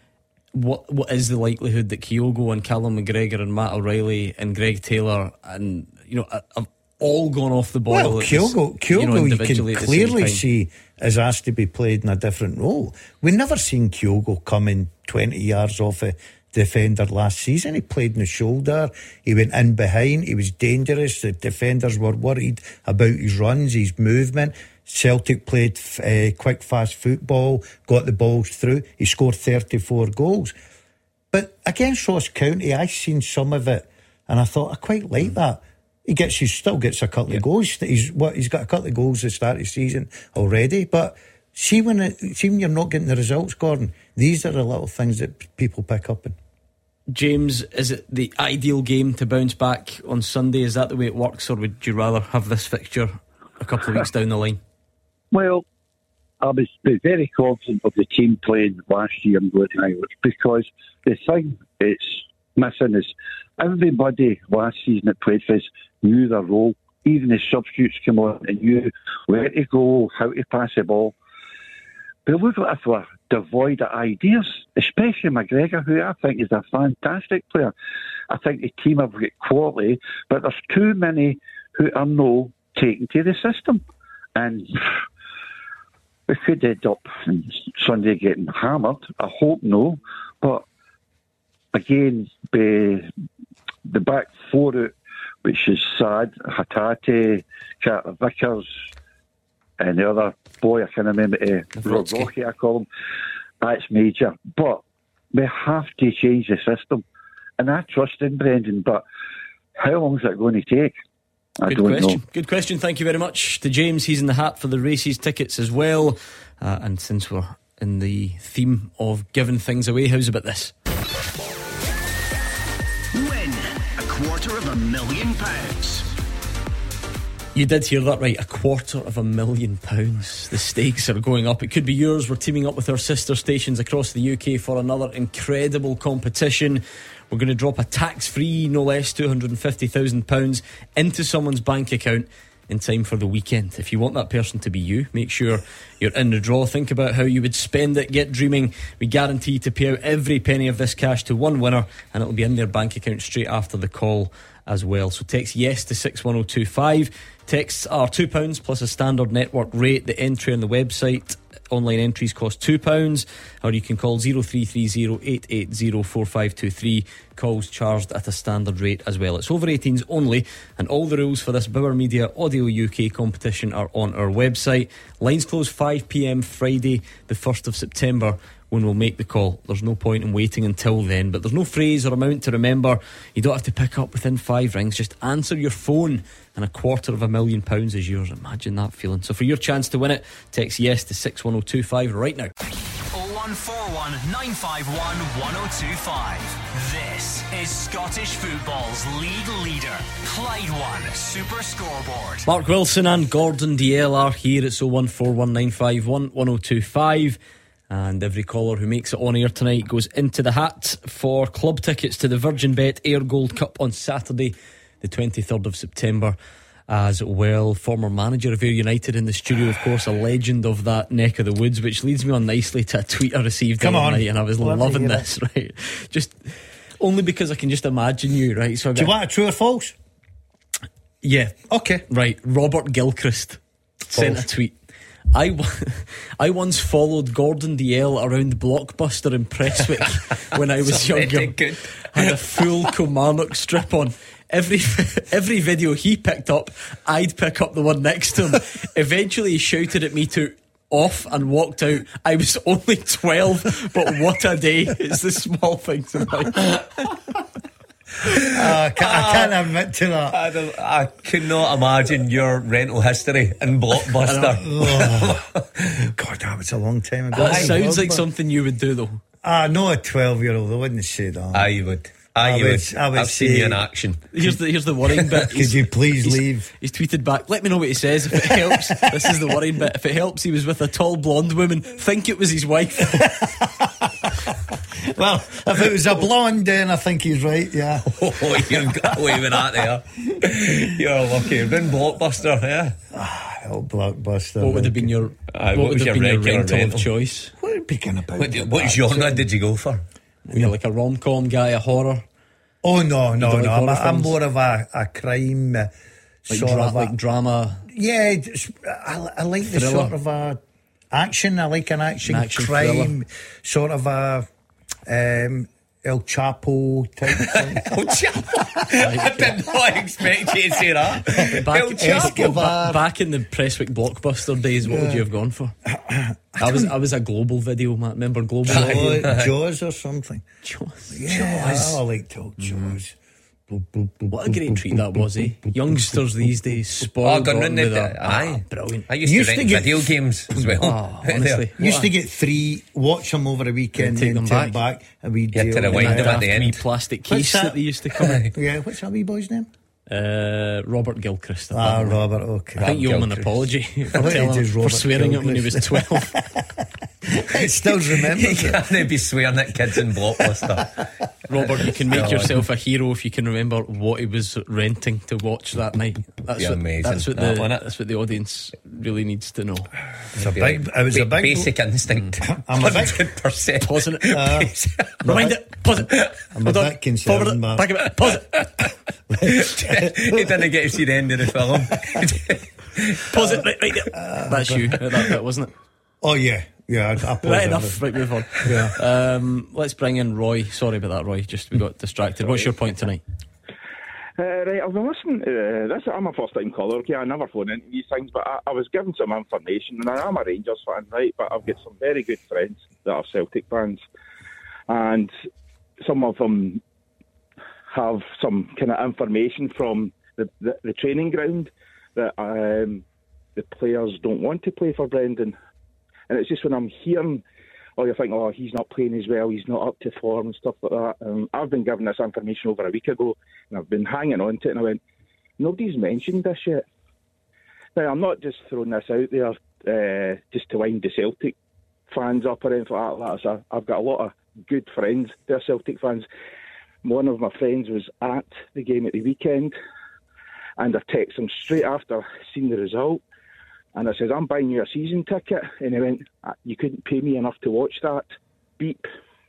what what is the likelihood that Kyogo and Callum McGregor and Matt O'Reilly and Greg Taylor and, you know, have all gone off the boil? Well, Kyogo, Kyogo you, know, you can clearly see is asked to be played in a different role. We never seen Kyogo coming twenty yards off a defender last season. He played in the shoulder, he went in behind, he was dangerous. The defenders were worried about his runs, his movement. Celtic played uh, quick fast football, got the balls through. He scored thirty-four goals. But against Ross County, I seen some of it and I thought I quite like that. He gets, he still gets a couple yeah. of goals. He's what he's got a couple of goals at the start of the season already. But see when it, see when you're not getting the results, Gordon, these are the little things that people pick up on. James, is it the ideal game to bounce back on Sunday? Is that the way it works, or would you rather have this fixture a couple of weeks down the line? Well, I was very confident of the team playing last year in Gordon Irish, because the thing it's missing is everybody last season that played for us knew their role. Even the substitutes come on and knew where to go, how to pass the ball. But it looked like we're devoid of ideas, especially McGregor, who I think is a fantastic player. I think the team have got quality, but there's too many who are no taken to the system. And we could end up on Sunday getting hammered. I hope no. But again, the, the back four, which is sad, Hatate, Carter Vickers, and the other boy, I can't remember, uh, Rocky, I call him. That's major. But we have to change the system. And I trust in Brendan, but how long is it going to take? I Good don't question. know. Good question. Thank you very much to James. He's in the hat for the races tickets as well. Uh, and since we're in the theme of giving things away, how's about this? Win a quarter of a million pounds. You did hear that right, a quarter of a million pounds. The stakes are going up. It could be yours. We're teaming up with our sister stations across the U K for another incredible competition. We're going to drop a tax-free, no less, two hundred fifty thousand pounds into someone's bank account in time for the weekend. If you want that person to be you, make sure you're in the draw. Think about how you would spend it. Get dreaming. We guarantee to pay out every penny of this cash to one winner, and it'll be in their bank account straight after the call as well. So text yes to six one oh two five. Texts are two pounds plus a standard network rate. The entry on the website, online entries cost two pounds, or you can call oh three three oh, eight eight oh, four five two three. Calls charged at a standard rate as well. It's over eighteens only, and all the rules for this Bauer Media Audio U K competition are on our website. Lines close five p.m. Friday the first of September when we'll make the call. There's no point in waiting until then, but there's no phrase or amount to remember. You don't have to pick up within five rings. Just answer your phone and a quarter of a million pounds is yours. Imagine that feeling. So for your chance to win it, text yes to six one oh two five right now. oh one four one, nine five one, one oh two five. This is Scottish football's league leader, Clyde One Super Scoreboard. Mark Wilson and Gordon Dalziel are here. It's oh one four one, nine five one, one oh two five. And every caller who makes it on air tonight goes into the hat for club tickets to the Virgin Bet Air Gold Cup on Saturday the twenty-third of September as well. Former manager of Ayr United in the studio, of course, a legend of that neck of the woods, which leads me on nicely to a tweet I received the other night, and I was Love loving this, right? Just only because I can just imagine you, right? So I Do you want a true or false? Yeah. Okay. Right. Robert Gilchrist sent a tweet. I, w- I once followed Gordon Dalziel around Blockbuster in Prestwick when I was younger. Good. Had a full Kilmarnock strip on. Every every video he picked up, I'd pick up the one next to him. Eventually he shouted at me to off and walked out. I was only twelve, but what a day. It's the small things in life. Uh, I, can't, I can't admit to that. I, don't, I could not imagine your rental history in Blockbuster. Oh. God, that was a long time ago. That I sounds love like that. something you would do, though. Ah, no, a twelve-year-old. I wouldn't say that. I would. I, I would. would- I would I've seen say- you in action. Here's the here's the worrying bit. Could you please he's, leave? He's tweeted back. Let me know what he says if it helps. This is the worrying bit. If it helps, he was with a tall blonde woman. Think it was his wife. Well, if it was a blonde, then I think he's right, yeah. Oh, you've got away with that there. You're lucky. You've been Blockbuster, yeah. Oh, Blockbuster. What would have been your Aye, what, what would was have your been your regular rental rental? of choice? What are we picking about? What, with what that? genre did you go for? You're like a rom-com guy, a horror, Oh, no, no, don't no. like I'm, horror I'm films? more of a, a crime uh, like, sort dra- of a, like drama. Yeah, it's- I, I like the Thriller. sort of a action. I like an action, An action crime, sort of a um, El Chapo type thing. Oh, I did not expect you to say that. Back, El Chapo. Escobar. ba- back in the Prestwick Blockbuster days, what would you have ggone for? I was I was a Global Video man. Remember Global Video? Jaws, Jaws or something. Jaws. Yeah, I like to Jaws. What a great treat that was, eh? Youngsters these days Oh, spoiled. gone rotten round with the. a- Aye. ah, brilliant. I used, Used to to rent get- video games as well. Oh, honestly. Used What to a- get three, watch them over a weekend, And take then them take back. back, and we You had to rewind them at the end. wee plastic What's case that? that they used to come in. Yeah, what's that wee boy's name? Uh, Robert Gilchrist. Ah, Robert. Okay. I think you owe him an Gilchrist. apology for, I think telling it is him, for Robert swearing at him when he was Gilchrist. twelve. It still You remembers it. can't be swearing at kids in Blockbuster. Robert, you can make Oh, yourself a hero if you can remember what he was renting to watch that night. That's You're what, amazing. That's what That the one, it? that's what the audience really needs to know. It's a big. It was a big. basic instinct. I'm a big- one hundred percent. Pausing it. Rewind it. Pause it. I'm Hold a on. bit concerned, Forward it. Mark. Back a bit. Pause it. He didn't get to see the end of the film. Pause it. Right, right there. That's you at that bit, wasn't it? Oh yeah, yeah. I, I paused Right it. enough. Right, move on. Yeah. Um, let's bring in Roy. Sorry about that, Roy. Just we got distracted. What's your point tonight? Uh, right, I've been listening to uh, this. I'm a first time caller, okay? I never phone into these things, but I, I was given some information, and I am a Rangers fan, right? But I've got some very good friends that are Celtic fans, and some of them have some kind of information from the, the, the training ground that um, the players don't want to play for Brendan. And it's just when I'm hearing, oh, you think, oh, he's not playing as well, he's not up to form and stuff like that. Um, I've been given this information over a week ago, and I've been hanging on to it, and I went, nobody's mentioned this yet. Now, I'm not just throwing this out there uh, just to wind the Celtic fans up or anything like that. So I've got a lot of good friends, they're Celtic fans. One of my friends was at the game at the weekend, and I texted him straight after seeing the result. And I said, I'm buying you a season ticket. And he went, you couldn't pay me enough to watch that. Beep.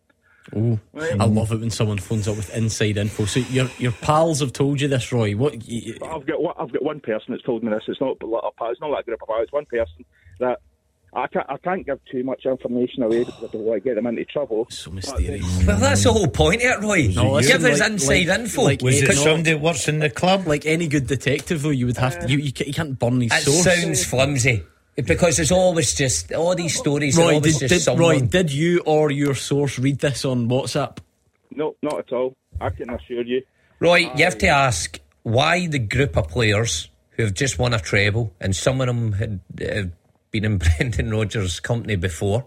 Oh, I love it when someone phones up with inside info. So your your pals have told you this, Roy. What? y- I've got one- I've got one person that's told me this. It's not a lot of, it's not like a group of pals. It's one person that I can't I can't give too much information away because I don't want to get them into trouble. So mysterious. Well, that's the whole point of it, Roy. No, listen, Give us like- inside like- info. like Was it Because- somebody that works in the club? Like any good detective, though, you would have to. You you, ca- you can't burn his It source. sounds flimsy. Because it's always just, all these stories are Roy, always did, just did, someone. Roy, did you or your source read this on WhatsApp? No, not at all. I can assure you. Roy, you have to ask why the group of players who have just won a treble, and some of them had uh, been in Brendan Rodgers' company before,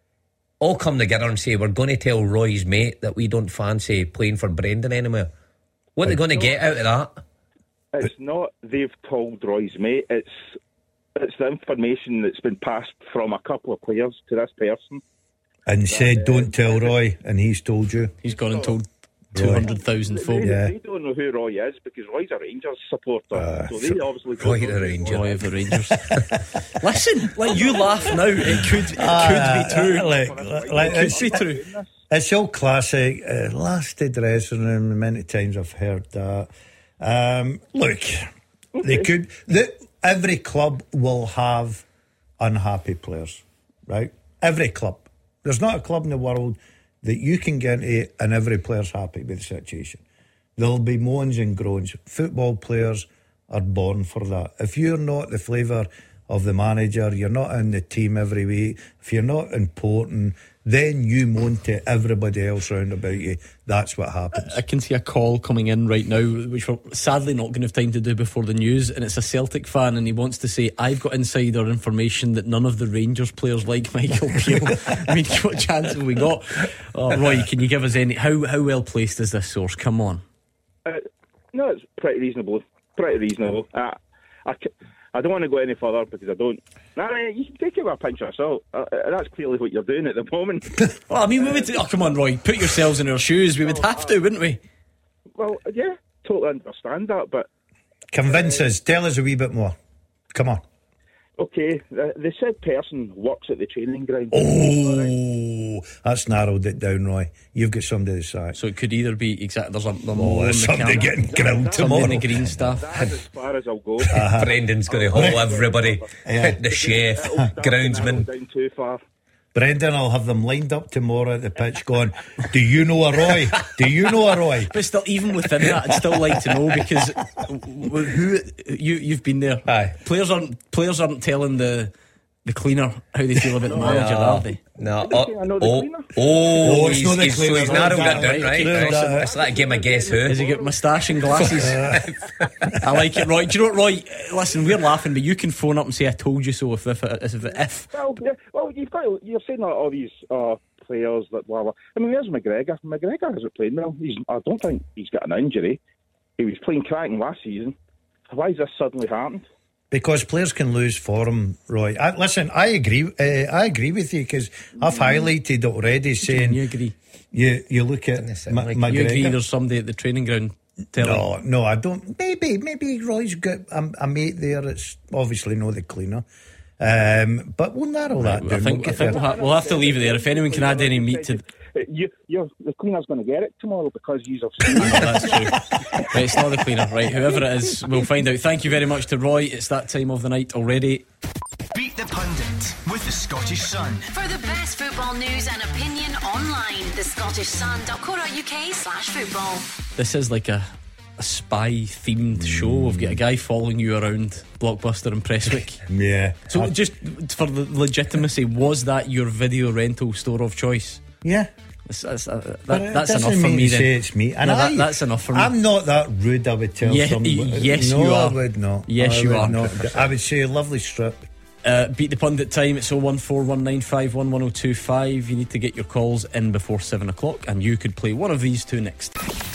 all come together and say, we're going to tell Roy's mate that we don't fancy playing for Brendan anymore. What are they going to get out of that? It's not they've told Roy's mate. It's it's the information that's been passed from a couple of players to this person. And said, don't tell Roy, and he's told you. He's gone and told two hundred thousand folk. They, Yeah. they don't know who Roy is because Roy's a Rangers supporter. Uh, so they obviously don't Roy know the who Ranger. Roy of the Rangers. Listen, like you laugh now. It could it could be true. Uh, like, like, It it's, could be true. it's all classic. Uh, lasted dressing room. Many times I've heard that. Um, look, They could. The, every club will have unhappy players, right? Every club. There's not a club in the world that you can get into and every player's happy with the situation. There'll be moans and groans. Football players are born for that. If you're not the flavour of the manager, you're not in the team every week, if you're not important, then you moan to everybody else round about you. That's what happens. I can see a call coming in right now, which we're sadly not going to have time to do before the news, and it's a Celtic fan, and he wants to say, I've got insider information that none of the Rangers players like Michael Beale. I mean, what chance have we got? Oh, Roy, can you give us any, how, how well placed is this source? Come on. Uh, no, it's pretty reasonable. Pretty reasonable. Uh, I, I don't want to go any further because I don't. Nah, you can take it with a pinch of salt. Uh, that's clearly what you're doing at the moment. Well, I mean, we would. Oh, come on, Roy. Put yourselves in our shoes. We would have to, wouldn't we? Well, yeah, totally understand that, but convince uh, us. Tell us a wee bit more. Come on. Okay, the, the said person works at the training ground. Oh, that's narrowed it down, Roy. You've got somebody to say. So it could either be exactly. There's a there's oh, there's somebody the getting grilled tomorrow. Somebody in the green stuff. That's as far as I'll go. Uh-huh. Brendan's going to haul everybody. Yeah. The chef, groundsman. Down too far. Brendan will have them lined up tomorrow at the pitch going, do you know a Roy? Do you know a Roy? But still, even within that, I'd still like to know, because who you, you've been there. Aye. Players aren't players aren't telling the the cleaner how they feel about the manager, no, are they? No. Oh, I know the oh, cleaner. oh, oh, it's he's, not the he's, so cleaner. he's narrowed Right, it down, right? right, right. right. It's like a game of Guess Who. Has he got moustache and glasses? I like it, Roy. Do you know what, Roy? Listen, we're laughing, but you can phone up and say I told you so if if, if, if. Well, yeah, well, you've got you're saying that all these uh, players that blah blah. I mean, there's McGregor. McGregor hasn't played well. He's, I don't think he's got an injury. He was playing cracking last season. Why has this suddenly happened? Because players can lose form, Roy. I, listen, I agree. Uh, I agree with you because I've highlighted already saying you agree. You you look at Ma- like McGregor. You agree there's somebody at the training ground telling. No, no, I don't. Maybe, maybe Roy's got a, a mate there. It's obviously not the cleaner. Um, but we'll narrow that I down. think, we'll I think we'll, ha- we'll have to leave it there. If anyone can add any meat to. You, you're, the cleaner's going to get it tomorrow because you've No, that's true. Right, it's not the cleaner, right? Whoever it is, we'll find out. Thank you very much to Roy. It's that time of the night already. Beat the Pundit with the Scottish Sun. For the best football news and opinion online, the Scottish Sun dot co dot uk slash football. This is like a, a spy themed show. We've got a guy following you around Blockbuster and Prestwick. Yeah. So I, just for the legitimacy, was that your video rental store of choice? yeah. That's, that's, uh, that, But it that's doesn't enough for mean me to then. say it's me. And No, I, that, that's enough for me. I'm not that rude. I would tell Yeah, someone. y- yes, no, you are. I would not. Yes, I you would are. Not. I would say lovely strip. Uh, beat the pundit time. It's oh one four one nine five one one oh two five. You need to get your calls in before seven o'clock, and you could play one of these two next.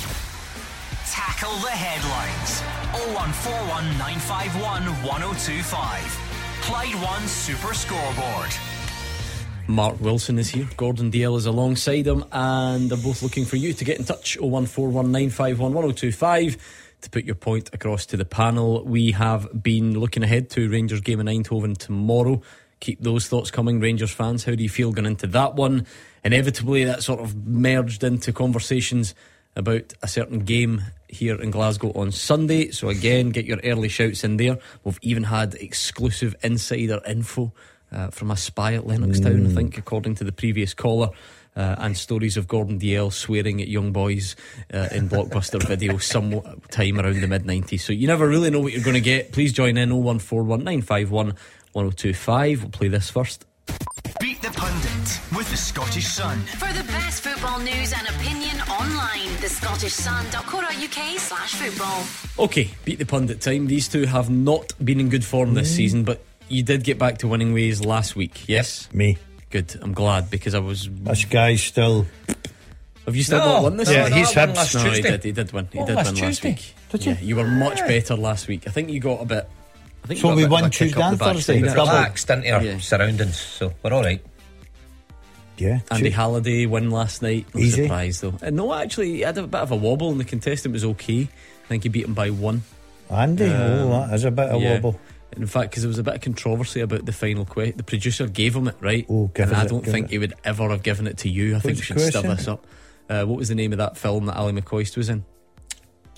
Tackle the headlines. oh one four one nine five one one oh two five. Clyde One Super Scoreboard. Mark Wilson is here. Gordon Dalziel is alongside him, and they're both looking for you to get in touch. oh one four one nine five one one oh two five to put your point across to the panel. We have been looking ahead to Rangers game in Eindhoven tomorrow. Keep those thoughts coming, Rangers fans. How do you feel going into that one? Inevitably, that sort of merged into conversations about a certain game here in Glasgow on Sunday. So again, get your early shouts in there. We've even had exclusive insider info Uh, from a spy at Lennoxtown, mm. I think, according to the previous caller, uh, and stories of Gordon Dalziel swearing at young boys uh, in Blockbuster video some time around the mid nineties. So you never really know what you're going to get. Please join in oh one four one nine five one one oh two five. We'll play this first. Beat the Pundit with the Scottish Sun. For the best football news and opinion online, the Scottish Sun dot co dot uk slash football. Okay, beat the pundit time. These two have not been in good form this mm. season, but you did get back to winning ways last week, yes? Yep, me. Good, I'm glad, because I was... This guy's still... Have you still no, not won this yeah, week? he's no, Hibs. No, he Tuesday. did, he did win. He Oh, did last win last Tuesday. week. Did you? Yeah, you were much Yeah. better last week. I think you got a bit... I think So you got we a bit won of a kick Tuesday up and the Thursday. backside. Bit Double. relaxed into our Yeah. surroundings, so we're all right. Yeah. Andy Two- Halliday win last night. No Easy. surprise though. Uh, no, actually, he had a bit of a wobble, and the contestant was okay. I think he beat him by one. Andy, Um, oh, that is a bit of yeah. wobble. In fact, because there was a bit of controversy about the final question. The producer gave him it, right? Oh, give and us I it, don't give think it. he would ever have given it to you. I think we the should stir question? this up. Uh, what was the name of that film that Ali McCoist was in?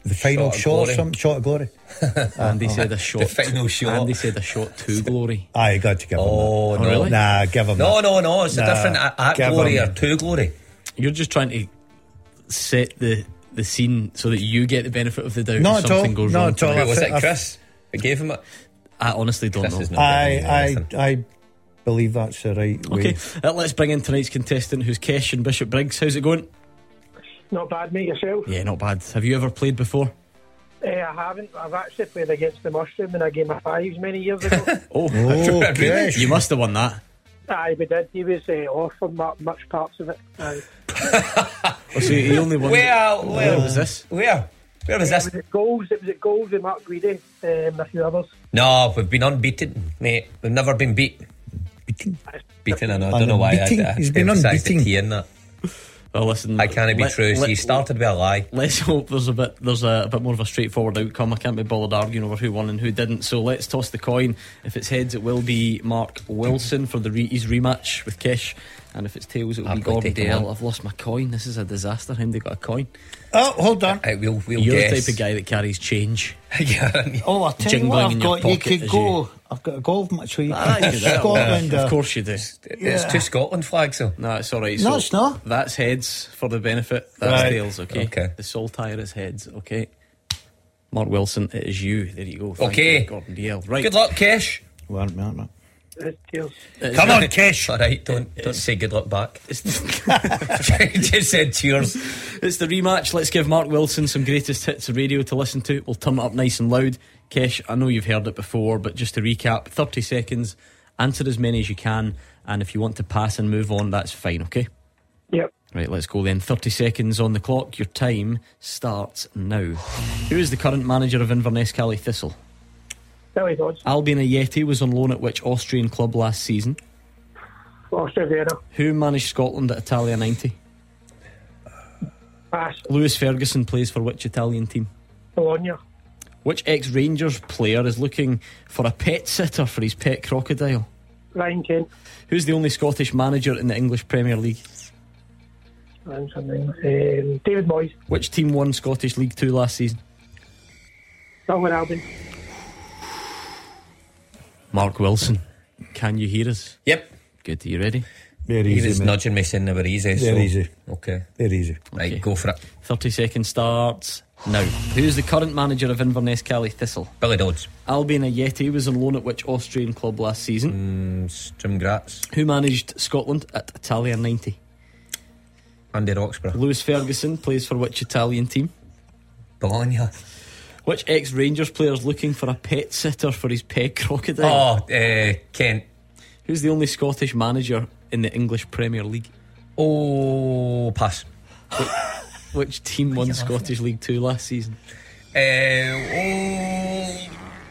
The final Shot of shot, or glory. something, shot of glory. Andy said a shot. The final shot. Andy said a shot to glory. I got to give him Oh, that. no. really? Nah, give him No, that. no, no. It's Nah, a different at, at give glory him- or to glory. You're just trying to set the the scene so that you get the benefit of the doubt Not if at all. something goes Not wrong. at all. tonight. Who was I- it, I- Chris? Who gave him it? I honestly don't Chris know. is not I, giving you I, anything. I believe that's the right way. Okay, uh, let's bring in tonight's contestant, who's Kesh and Bishop Briggs. How's it going? Not bad, mate, yourself? Yeah, not bad. Have you ever played before? Uh, I haven't. I've actually played against the Mushroom in a game of fives many years ago. Oh, Oh, gosh. you must have won that. Aye, we did. He was uh, off for mu- much parts of it. Aye. Oh, so he only won. Where, Where where was this? Where? Where was It this? was at goals. It was at goals with Mark Guidi um, and a few others. No, we've been unbeaten, mate. We've never been beat. Beating. Beaten, I know. I don't know why I, Unbeaten? I He's been emphasised the unbeaten. T in that. Well, listen, I can't be let- true. let- He started with a lie. Let's hope there's a bit there's a, a bit more of a straightforward outcome. I can't be bothered arguing over who won and who didn't. So let's toss the coin. If it's heads, it will be Mark Wilson for the re- his rematch with Kesh, and if it's tails, it will I'll be play Gordon take him Dale. on. I've lost my coin. This is a disaster. How they got a coin? Oh, hold on. Right, we'll, we'll You're guess. the type of guy that carries change. Yeah. Oh, I tell you Jingling what in I've your got. You pocket could as go. you- I've got a golf match where you Ah, can you do that. Scotland. Of uh, course you do. It's Yeah. two Scotland flags, though. No, it's all right. No, So it's not. That's heads for the benefit. That's Right. tails. Okay. Okay. The sole tire is heads. Okay. Mark Wilson, it is you. There you go. Thank Okay. you, Gordon Dale. Right. Good luck, Kesh. Well, no, no. It's tails. It's- Come on, Kesh. All right, don't don't say good luck back. It's Just said cheers. It's the rematch. Let's give Mark Wilson some greatest hits of radio to listen to. We'll turn it up nice and loud. Kesh, I know you've heard it before, but just to recap, thirty seconds, answer as many as you can, and if you want to pass and move on, that's fine, okay? Yep. Right, let's go then. thirty seconds on the clock. Your time starts now. Who is the current manager of Inverness Cali Thistle? Billy Dodds. Albin Ayeti was on loan at which Austrian club last season? Austria Vienna. Who managed Scotland at Italia ninety? Pass. Lewis Ferguson plays for which Italian team? Bologna. Which ex-Rangers player is looking for a pet sitter for his pet crocodile? Ryan Kent. Who's the only Scottish manager in the English Premier League? Um, David Moyes. Which team won Scottish League Two last season? Dungan Albion. Mark Wilson. Can you hear us? Yep. Good, are you ready? Very He easy. was mate. nudging me saying they were easy. They're so. easy. Okay. Very easy. Right, Okay. go for it. thirty seconds starts now. Who's the current manager of Inverness Cali Thistle? Billy Dodds. Albin Ayeti was on loan at which Austrian club last season? Mm, Strim Gratz. Who managed Scotland at Italia ninety? Andy Roxburgh. Lewis Ferguson plays for which Italian team? Bologna. Which ex-Rangers player is looking for a pet sitter for his pet crocodile? Oh, uh, Kent. Who's the only Scottish manager in the English Premier League? Oh, pass. Which team won Scottish League Two last season? Uh, oh,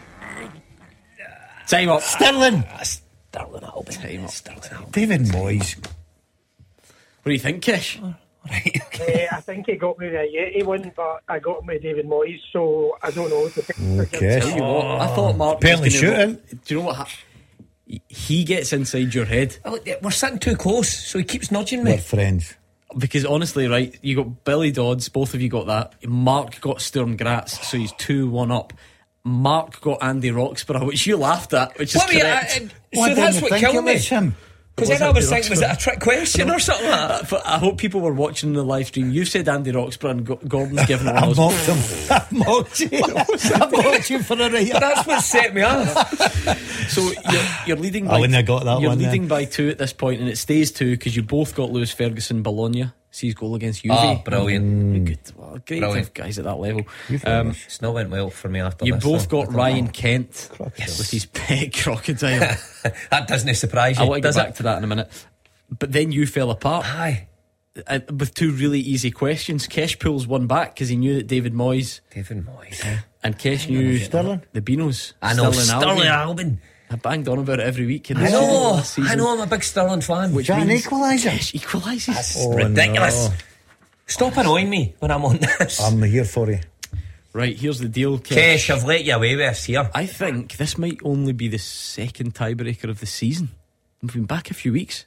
Time up. Stirling. Stirling Albion. Time up. Stirling Albion. David Moyes. What do you think, Kish? Right, okay. Uh, I think he got me the Yeti one, but I got him with David Moyes, so I don't know. Okay. Tell you what, I thought Mark Apparently was gonna shooting. go- Do you know what? Ha- he gets inside your head Oh, yeah, we're sitting too close, so he keeps nudging We're me. friends. because honestly, right? You got Billy Dodds. Both of you got that. Mark got Sturm Gratz, so he's two one up. Mark got Andy Roxburgh, which you laughed at, which is What were you, correct. uh, uh, Why so didn't that's you what think killed it me. was him? Because Was then I Andy was thinking, was it a Roxburgh? trick question or something like that? But I hope people were watching the live stream. You said Andy Roxburgh and Go- Gordon's given one I of those. mocked him. I mocked you. I mocked you for a But right. that's what set me off. So you're, you're leading. I By, wouldn't have got that You're one leading then. by two at this point, and it stays two because you both got Lewis Ferguson, Bologna. See his goal against Juve. Ah, brilliant. Good. Well, great to Brilliant. have guys at that level. Um, It's not went well for me after you this. both though. got Ryan Kent Crocodile. with his pet crocodile. That doesn't surprise you, I want to get does back it? to that in a minute. But then you fell apart Aye. uh, with two really easy questions. Kesh pulls one back because he knew that David Moyes David Moyes. and Kesh knew Stirling. the Beanos. I know, Stirling Stirling Albion. Albion. I banged on about it every week. In I the know, last season. I know, I'm a big Stirling fan. Which Is that an means equaliser? Kesh equalises. That's Oh, ridiculous. no. Stop annoying me when I'm on this. I'm here for you. Right, here's the deal, Kesh. Kesh, I've let you away with this here. I think this might only be the second tiebreaker of the season. We've been back a few weeks.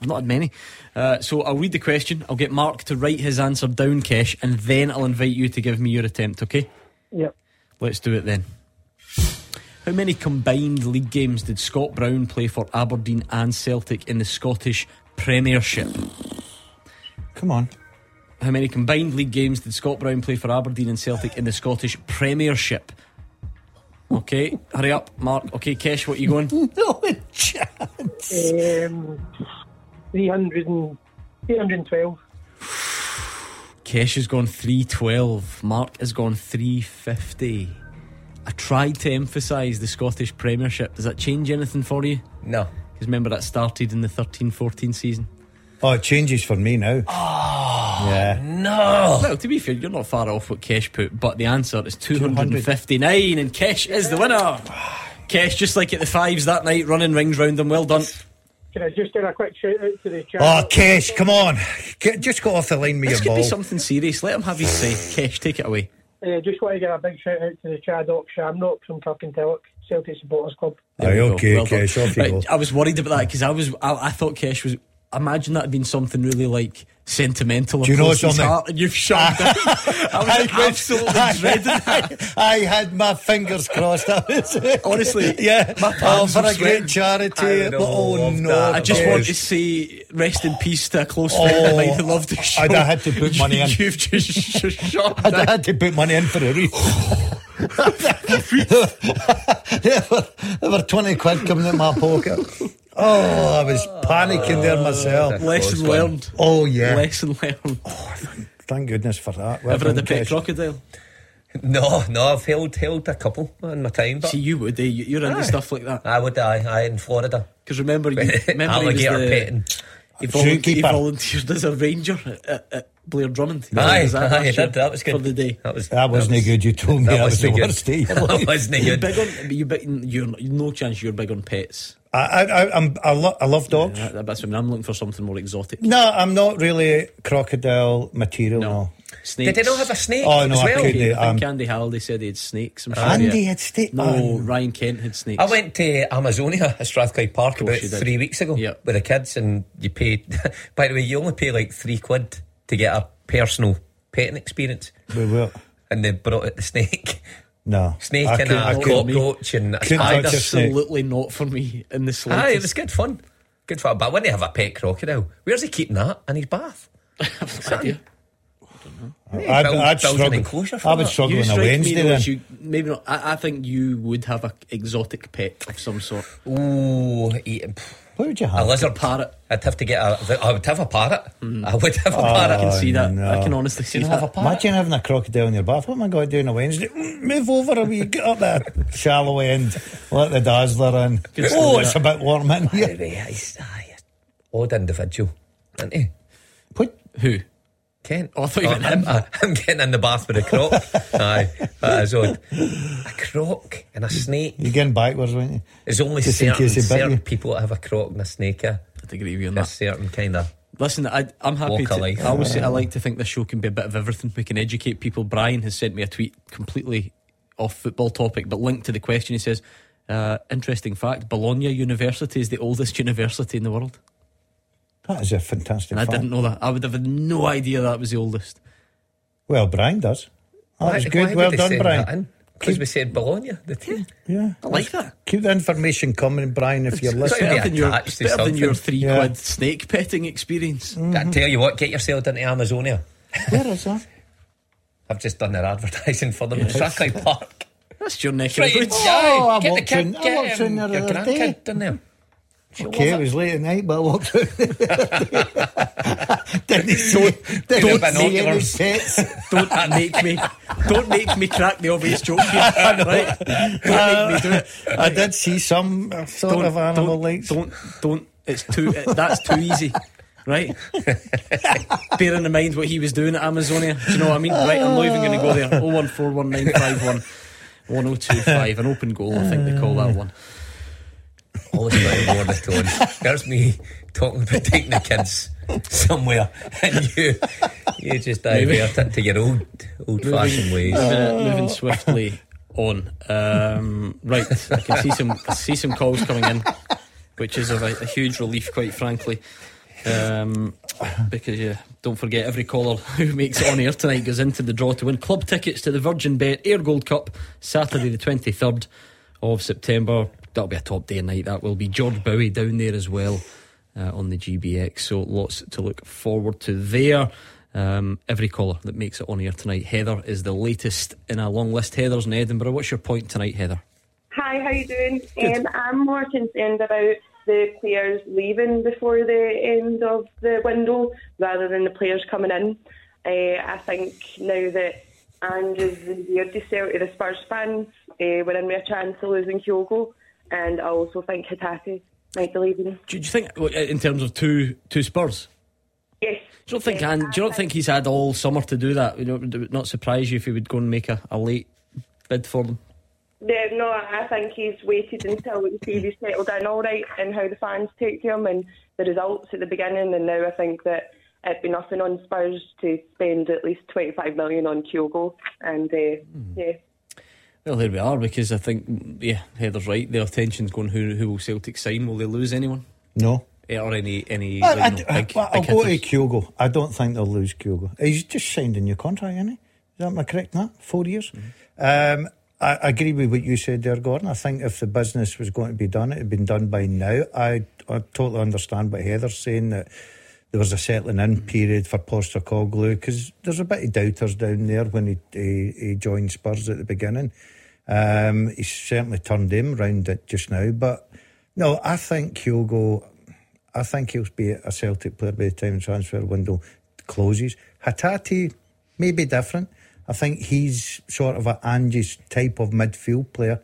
I've not had many. Uh, so I'll read the question. I'll get Mark to write his answer down, Kesh, and then I'll invite you to give me your attempt, okay? Yep. Let's do it then. How many combined league games did Scott Brown play for Aberdeen and Celtic in the Scottish Premiership? Come on. How many combined league games did Scott Brown play for Aberdeen and Celtic in the Scottish Premiership? Okay, hurry up, Mark. Okay, Kesh, what are you going? No chance. Um, three hundred and, three hundred twelve. Kesh has gone three twelve. Mark has gone three fifty. I tried to emphasise the Scottish Premiership. Does that change anything for you? No. Because remember that started in the thirteen fourteen season. Oh, it changes for me now. Oh, yeah. No. Well, to be fair, you're not far off what Kesh put, but the answer is two hundred fifty-nine, and Kesh is the winner. Kesh, just like at the Fives that night, running rings round them. Well done. Can I just do a quick shout out to the chat? Oh, Kesh, come on. Get, just go off the line with This your could ball. be something serious. Let him have his say. Kesh, take it away. Uh, just want to give a big shout out to the Chaddock Shamrock from Kirkintilloch Celtic Supporters Club. Aye, okay, Well done. Kesh, off you Right, go. I was worried about that because I was, I, I thought Kesh was. Imagine that had been something really like sentimental. Do you know close to his something? heart, and you've shut down. I was absolutely I, dreading that. I, I had my fingers crossed. I was, Honestly, yeah. my Oh, palms for were a great sweating. charity. I know, oh love no! that. I just Kesh. want to say rest in peace to a close friend Oh, of mine who loved the show. I'd have had to put money in. You've just, just shot I'd down. had to put money in for a wreath. there, were, there were twenty quid coming in my pocket. Oh, I was panicking there myself. Lesson learned. Oh yeah. Lesson learned. Oh, thank goodness for that. Well Ever had a done, pet Kesh. crocodile? No, no, I've held held a couple in my time. But See, you would. Eh? You- You're into Aye. stuff like that. I would, I, I in Florida. Because remember, you, remember Alligator he was the, petting. He, volunteered, he Zookeeper. volunteered as a ranger at, at, at Blair Drummond. He Aye, was that aye, last I year did. That was good for the day. That was That wasn't was, good. You told me that that was the wasn't good. worst day. of your That life. wasn't You good. big on? You big? You're not- no chance. You're big on pets. I, I, I, I'm, I, lo- I love dogs. Yeah, that- that's what I mean. I'm looking for something more exotic. No, I'm not really crocodile material. No. Snakes. Did they not have a snake Oh, no, as I well? couldn't. I think Um, Andy Halliday said he had snakes. I'm sure Andy he had steak. No, Oh, Ryan Kent had snakes. I went to Amazonia at Strathclyde Park Of course about you did. three weeks ago Yep. with the kids, and you paid. By the way, you only pay like three quid to get a personal petting experience, we will. and they brought out the snake, No. snake I and couldn't- a I couldn't- cockroach and a couldn't touch spider. a snake. Absolutely not for me in the slightest. Aye, it was good fun. Good fun. But I wouldn't have a pet crocodile. Where's he keeping that? In his bath? No idea. I'd, Build- I'd build an struggle. enclosure for I would that. struggle You on a strike me Wednesday though then. as you maybe not. I, I think you would have a exotic pet of some sort. Ooh, eating. What would you A have? lizard Parrot. I'd have to get a. I would have a parrot. I would have a I parrot. can see that. no. I can honestly see You have a that. parrot? Imagine having a crocodile in your bath. What am I going to do on a Wednesday? Mm, Move over a wee, get up that shallow end, let the dazzler in. Good Oh, story, it's that. a bit warm in here. Aye, he's, aye, odd individual, isn't he? What? Who? Kent. Oh, I thought you meant him. I'm, I'm getting in the bath with a croc. Aye, that is odd. A croc and a snake. You're getting backwards, weren't you? There's only Just in certain, case he bit certain you. people that have a croc and a snake. Uh, I'd agree with you on a that. certain kind of. Listen, I, I'm happy Walk to. of life. I always say I like to think this show can be a bit of everything. We can educate people. Brian has sent me a tweet completely off football topic, but linked to the question. He says, uh, "Interesting fact: Bologna University is the oldest university in the world." That is a fantastic And I fact. didn't know that. I would have had no idea that was the oldest. Well, Brian does. That was Why- good. why Well would they done, send Brian. that in? Because we said Bologna, the team. Yeah. I like that. Keep the information coming, Brian, if you're It's listening. better than your, attached it's to better than your something. three Yeah. quid snake petting experience. I tell you what, get yourself into Amazonia. Where is that? I've just done their advertising for them in Strathclyde Park. That's your neck of Right, the woods. Oh, I get the walked kid, in- I get walked in um, there the your other day. grandkid in there. She'll Okay, love it was late at night, but I walked out. Didn't he see, Don't didn't see any binoculars. pets? Don't make me, don't make me crack the obvious joke here. Right? Don't make me do it. I did see some sort Don't, of animal don't, lights. don't, don't. It's too. It, that's too easy, right? Bearing in mind what he was doing at Amazonia. Do you know what I mean? Right, I'm not even going to go there. Oh one four one nine five one one oh two five. An open goal, I think they call that one. Always trying to lower the tone. There's me talking about taking the kids somewhere, and you you just divert it to your old old fashioned ways. Moving, moving swiftly on. Um, right, I can see some I see some calls coming in, which is of a, a huge relief, quite frankly. Um, because yeah, don't forget, every caller who makes it on air tonight goes into the draw to win club tickets to the Virgin Bet Air Gold Cup Saturday the twenty-third of September. That'll be a top day night. That will be George Bowie down there as well uh, on the G B X, so lots to look forward to there. Um, every caller that makes it on air tonight. Heather is the latest in a long list. Heather's in Edinburgh. What's your point tonight, Heather? Hi, how you doing? Um, I'm more concerned about the players leaving before the end of the window rather than the players coming in. Uh, I think now that Andrew's endeared himself to the Spurs fans, uh, we're in with a chance of losing Kyogo, and I also think Hatate might be leaving. Do you think, in terms of two two Spurs? Yes. Do you not think? Yeah, and, do you not think he's had all summer to do that? You know, would it not surprise you if he would go and make a, a late bid for them? Yeah, no, I think he's waited until we see he's settled in all right and how the fans take to him and the results at the beginning, and now I think that it'd be nothing on Spurs to spend at least twenty-five million on Kyogo, and uh, mm. yeah. Well, here we are, because I think, yeah, Heather's right. The attention's going, who who will Celtic sign? Will they lose anyone? No. Or any any I, like, I, no, I, big, I'll big go hitters. to Kyogo. I don't think they'll lose Kyogo. He's just signed a new contract, isn't he? Is that my correct? That four years. Mm-hmm. Um, I, I agree with what you said there, Gordon. I think if the business was going to be done, it had been done by now. I I totally understand what Heather's saying, that there was a settling in period for Postecoglou, because there's a bit of doubters down there when he he, he joined Spurs at the beginning. Um, he's certainly turned him round it just now, but no, I think Kyogo. I think he'll be a Celtic player by the time the transfer window closes. Hatate may be different. I think he's sort of an Ange's type of midfield player.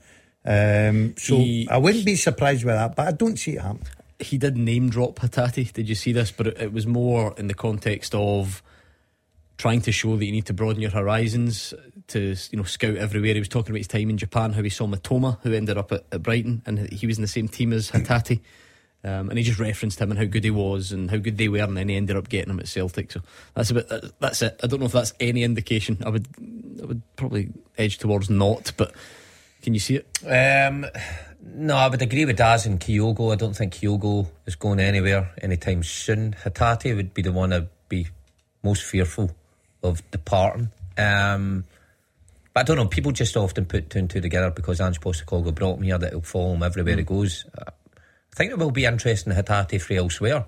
Um, so he, I wouldn't be surprised with that, but I don't see it happen. He did name drop Hatate. Did you see this? But it, it was more in the context of trying to show that you need to broaden your horizons, to, you know, scout everywhere. He was talking about his time in Japan, how he saw Matoma, who ended up at, at Brighton, and he was in the same team as Hatate. Um, and he just referenced him and how good he was and how good they were, and then he ended up getting him at Celtic. So that's a bit. That, that's it. I don't know if that's any indication. I would, I would probably edge towards not. But can you see it? Um, no, I would agree with Daz and Kyogo. I don't think Kyogo is going anywhere anytime soon. Hatate would be the one I'd be most fearful of departing. Um, but I don't know. People just often put two and two together because Ange Postecoglou brought him here, that he'll follow him everywhere mm. he goes. Uh, I think it will be interesting Hatate for elsewhere,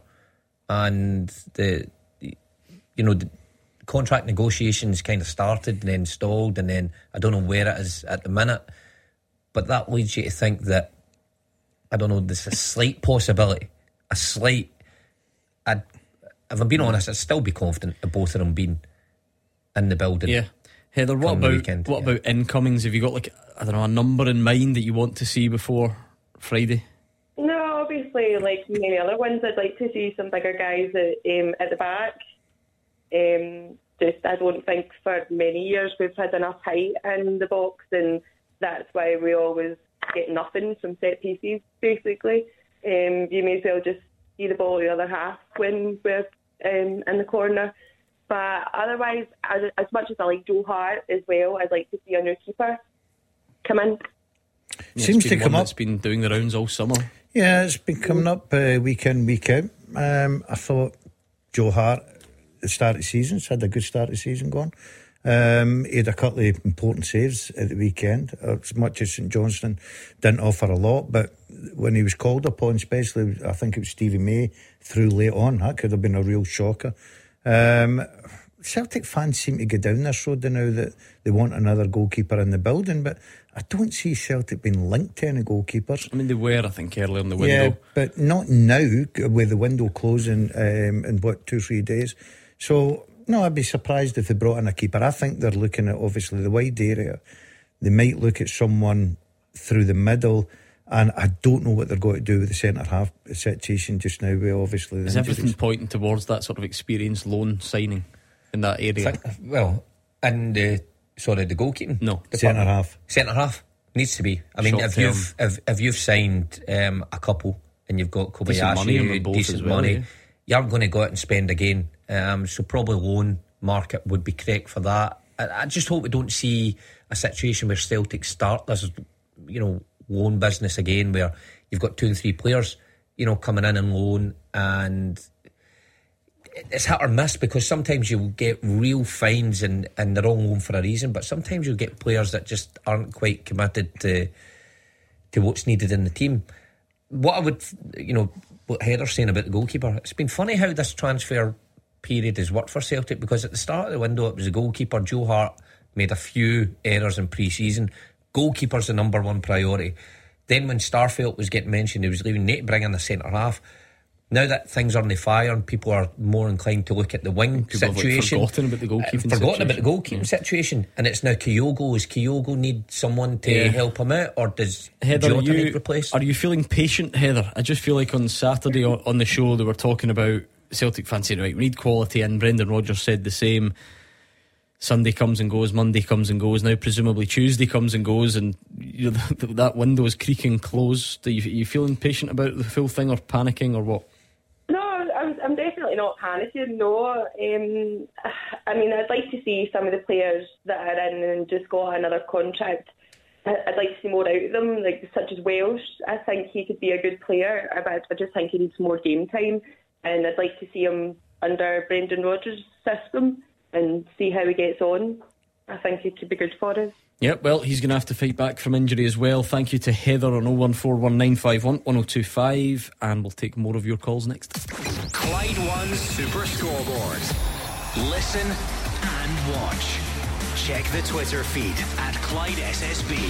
and the, the you know the contract negotiations kind of started and then stalled, and then I don't know where it is at the minute, but that leads you to think that, I don't know, there's a slight possibility, a slight. I'd, if I'm being honest, I'd still be confident of both of them being in the building. Yeah, Heather, what about weekend, what yeah. about incomings? Have you got, like, I don't know, a number in mind that you want to see before Friday? No, obviously, like many other ones, I'd like to see some bigger guys at, um, at the back. Um, just, I don't think for many years we've had enough height in the box, and that's why we always get nothing from set pieces, basically. Um, you may as well just see the ball the other half when we're um, in the corner. But otherwise, as, as much as I like Joe Hart as well, I'd like to see a new keeper come in. Yeah, Seems to come up. It's been doing the rounds all summer. Yeah, it's been coming up uh, week in, week out. Um, I thought Joe Hart at the start of the season had a good start of the season going. Um, he had a couple of important saves at the weekend. As much as St Johnstone didn't offer a lot, but when he was called upon, especially, I think it was Stevie May through late on, that could have been a real shocker. Um, Celtic fans seem to go down this road now that they want another goalkeeper in the building, but I don't see Celtic being linked to any goalkeepers. I mean, they were, I think, earlier in the window. Yeah, but not now, with the window closing um, in, what, two, three days. So, no, I'd be surprised if they brought in a keeper. I think they're looking at, obviously, the wide area. They might look at someone through the middle, and I don't know what they're going to do with the centre-half situation just now, with obviously... Is everything pointing towards that sort of experienced loan signing in that area? Think, well, and uh, sorry, the goalkeeping? No. Centre half. Centre half needs to be. I mean, Short if term. you've if, if you've signed um, a couple and you've got Kobayashi, decent money, on them both decent as well, money, yeah. you aren't going to go out and spend again. Um, so probably loan market would be correct for that. I, I just hope we don't see a situation where Celtic start this, you know, loan business again, where you've got two and three players, you know, coming in and loan, and it's hit or miss, because sometimes you'll get real finds and, and they're all known for a reason, but sometimes you'll get players that just aren't quite committed to to what's needed in the team. What I would, you know, what Heather's saying about the goalkeeper, it's been funny how this transfer period has worked for Celtic, because at the start of the window it was the goalkeeper. Joe Hart made a few errors in pre-season. Goalkeeper's the number one priority. Then when Starfelt was getting mentioned, he was leaving, Nate bring in the centre half. Now that things are on the fire and people are more inclined to look at the wing people situation, have forgotten about the goalkeeping uh, forgotten situation. about the goalkeeping yeah. situation, and it's now Kyogo. Does Kyogo need someone to yeah. help him out, or does Heather, Jota you, need replaced? Are you feeling patient, Heather? I just feel like on Saturday on, on the show they were talking about Celtic fans saying, right, we need quality, and Brendan Rodgers said the same. Sunday comes and goes, Monday comes and goes, now presumably Tuesday comes and goes, and you know, that window is creaking closed. Are you, are you feeling patient about the full thing, or panicking, or what? No, I'm, I'm definitely not panicking, no. Um, I mean, I'd like to see some of the players that are in and just got another contract. I'd like to see more out of them, like such as Welsh. I think he could be a good player, but I just think he needs more game time, and I'd like to see him under Brendan Rodgers' system and see how he gets on. I think it could be good for us. Yep, well, he's going to have to fight back from injury as well. Thank you to Heather on oh one four one nine five one one oh two five, and we'll take more of your calls next. Clyde One Super Scoreboard. Listen and watch. Check the Twitter feed at Clyde S S B.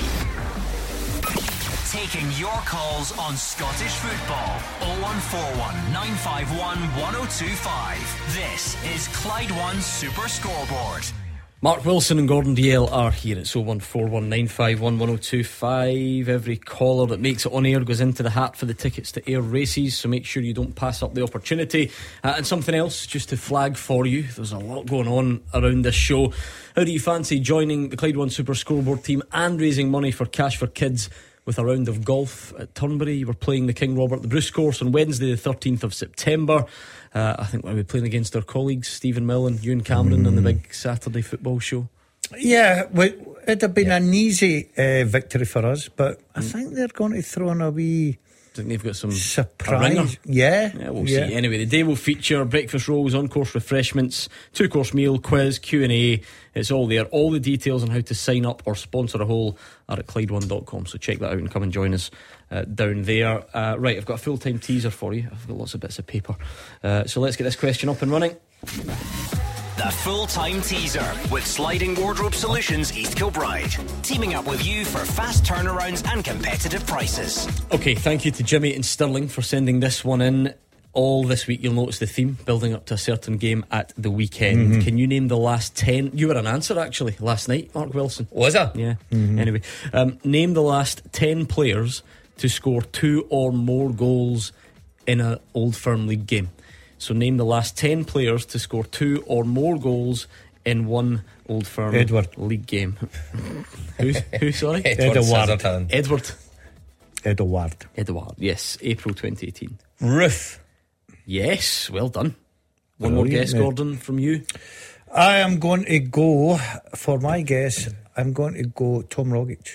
Taking your calls on Scottish football. oh one four one nine five one one oh two five. This is Clyde One Super Scoreboard. Mark Wilson and Gordon Dalziel are here. It's oh one four one nine five one one oh two five. Every caller that makes it on air goes into the hat for the tickets to Ayr races, so make sure you don't pass up the opportunity. Uh, and something else just to flag for you, there's a lot going on around this show. How do you fancy joining the Clyde One Super Scoreboard team and raising money for Cash for Kids with a round of golf at Turnberry? We're playing the King Robert the Bruce course on Wednesday the thirteenth of September. uh, I think we'll be playing against our colleagues Stephen Millen, Ewan Cameron mm. on the big Saturday football show. Yeah, well, it'd have been yeah. an easy uh, victory for us, but mm. I think they're going to throw in a wee I think they've got some surprise. Yeah, yeah, we'll yeah. see. Anyway, the day will feature breakfast rolls, on-course refreshments, two-course meal, quiz, Q and A. It's all there. All the details on how to sign up or sponsor a hole are at Clyde one dot com. So check that out and come and join us uh, down there. Uh, right, I've got a full-time teaser for you. I've got lots of bits of paper. Uh, so let's get this question up and running. The full-time teaser with Sliding Wardrobe Solutions East Kilbride, teaming up with you for fast turnarounds and competitive prices. Okay, thank you to Jimmy and Stirling for sending this one in. All this week you'll notice the theme building up to a certain game at the weekend. Mm-hmm. Can you name the last ten? You were an answer actually last night, Mark Wilson. Was I? Yeah. Mm-hmm. Anyway, um, name the last ten players to score two or more goals in an Old Firm League game. So name the last ten players to score two or more goals in one Old Firm Edward. League game. Who's, who, sorry? Edward. Edward. Edward. Edward. Edward, yes. April twenty eighteen. Ruth. Yes, well done. One Brilliant, more guess, mate. Gordon, from you. I am going to go, for my guess, I'm going to go Tom Rogic.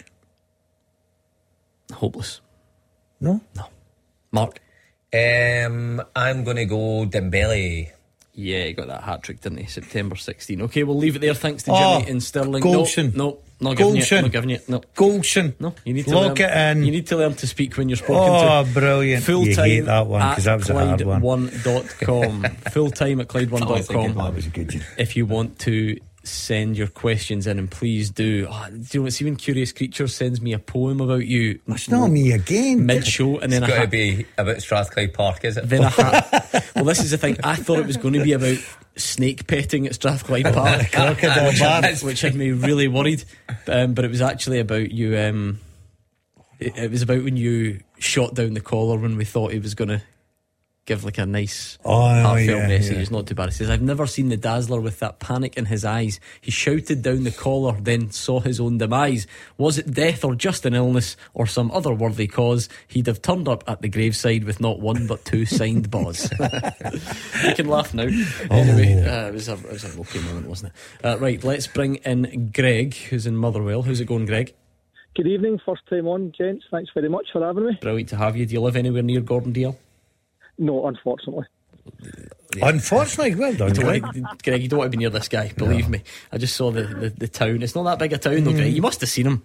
Hopeless. No? No. Mark? Um, I'm going to go Dembele. Yeah, he got that hat-trick, didn't he? September sixteenth. Okay, we'll leave it there. Thanks to Oh, Jimmy and Sterling. Goldson. No, no, not giving you. Goldson. Not giving you. No. Goldson. No, you need to Lock learn, it in. You need to learn to speak when you're spoken Oh, to. brilliant. Full You time hate that one, 'cause that was a hard one. Clyde one dot com. Full time at Clyde one dot com. That was a good one. If you want to send your questions in, and please do. Oh, do you know, it's even Curious Creature sends me a poem about you. It's not me again. Mid-show, and then It's I got to ha- be about Strathclyde Park, is it? Then I ha- well, this is the thing. I thought it was going to be about snake petting at Strathclyde Park, Crocodile which, Bar. had, which had me really worried. Um, but it was actually about you. Um, it, it was about when you shot down the collar when we thought he was going to give like a nice Oh, heartfelt yeah, message. yeah. It's not too bad. He says, I've never seen the Dazzler with that panic in his eyes. He shouted down the collar, then saw his own demise. Was it death or just an illness or some other worthy cause? He'd have turned up at the graveside with not one but two signed bars. You can laugh now. Anyway, uh, it, was a, it was a okay moment, wasn't it? Uh, right, let's bring in Greg, who's in Motherwell. How's it going, Greg? Good evening, first time on, gents. Thanks very much for having me. Brilliant to have you. Do you live anywhere near Gordon Dalziel? No, unfortunately. Unfortunately, well done, you Greg. Want to, Greg, you don't want to be near this guy, believe no. me. I just saw the, the, the town. It's not that big a town, though, mm. Greg. You must have seen him.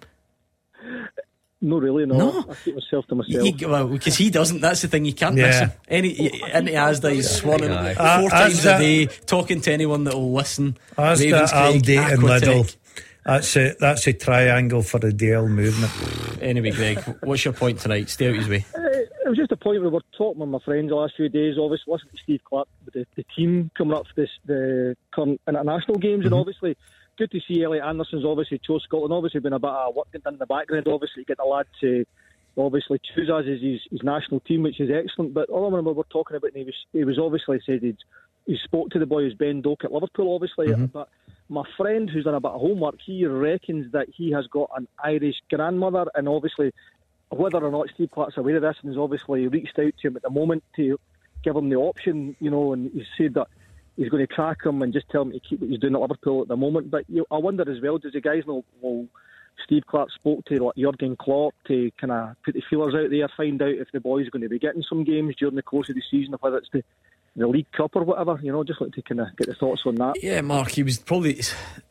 No, really, no. no. I keep myself to myself. He, well, because he doesn't. That's the thing. You can't yeah. miss him. Any into Asda, he's swanning uh, four times Asda, a day, talking to anyone that will listen. Asda, Aldi, and Lidl. That's a that's a triangle for the D L movement. Anyway, Greg, what's your point tonight? Stay out his way. Uh, it was just a point where we were talking with my friends the last few days. Obviously, listening to Steve Clarke with the, the team coming up for this the current international games, mm-hmm. and obviously. Good to see Elliot Anderson's obviously chose Scotland. Obviously been a bit of work done in the background. Obviously get the lad to obviously choose us as his, his national team, which is excellent. But all I remember we're talking about, and he was he was obviously said he'd, he spoke to the boy who's Ben Doak at Liverpool, obviously. Mm-hmm. But my friend who's done a bit of homework, he reckons that he has got an Irish grandmother, and obviously whether or not Steve Clarke's aware of this, and has obviously reached out to him at the moment to give him the option, you know, and he said that he's going to track him and just tell him to keep what he's doing at Liverpool at the moment. But you know, I wonder as well, does the guys know, well, Steve Clarke spoke to like Jurgen Klopp to kind of put the feelers out there, find out if the boys are going to be getting some games during the course of the season, whether it's the, the League Cup or whatever, you know, just like to kind of get the thoughts on that. Yeah, Mark, he was probably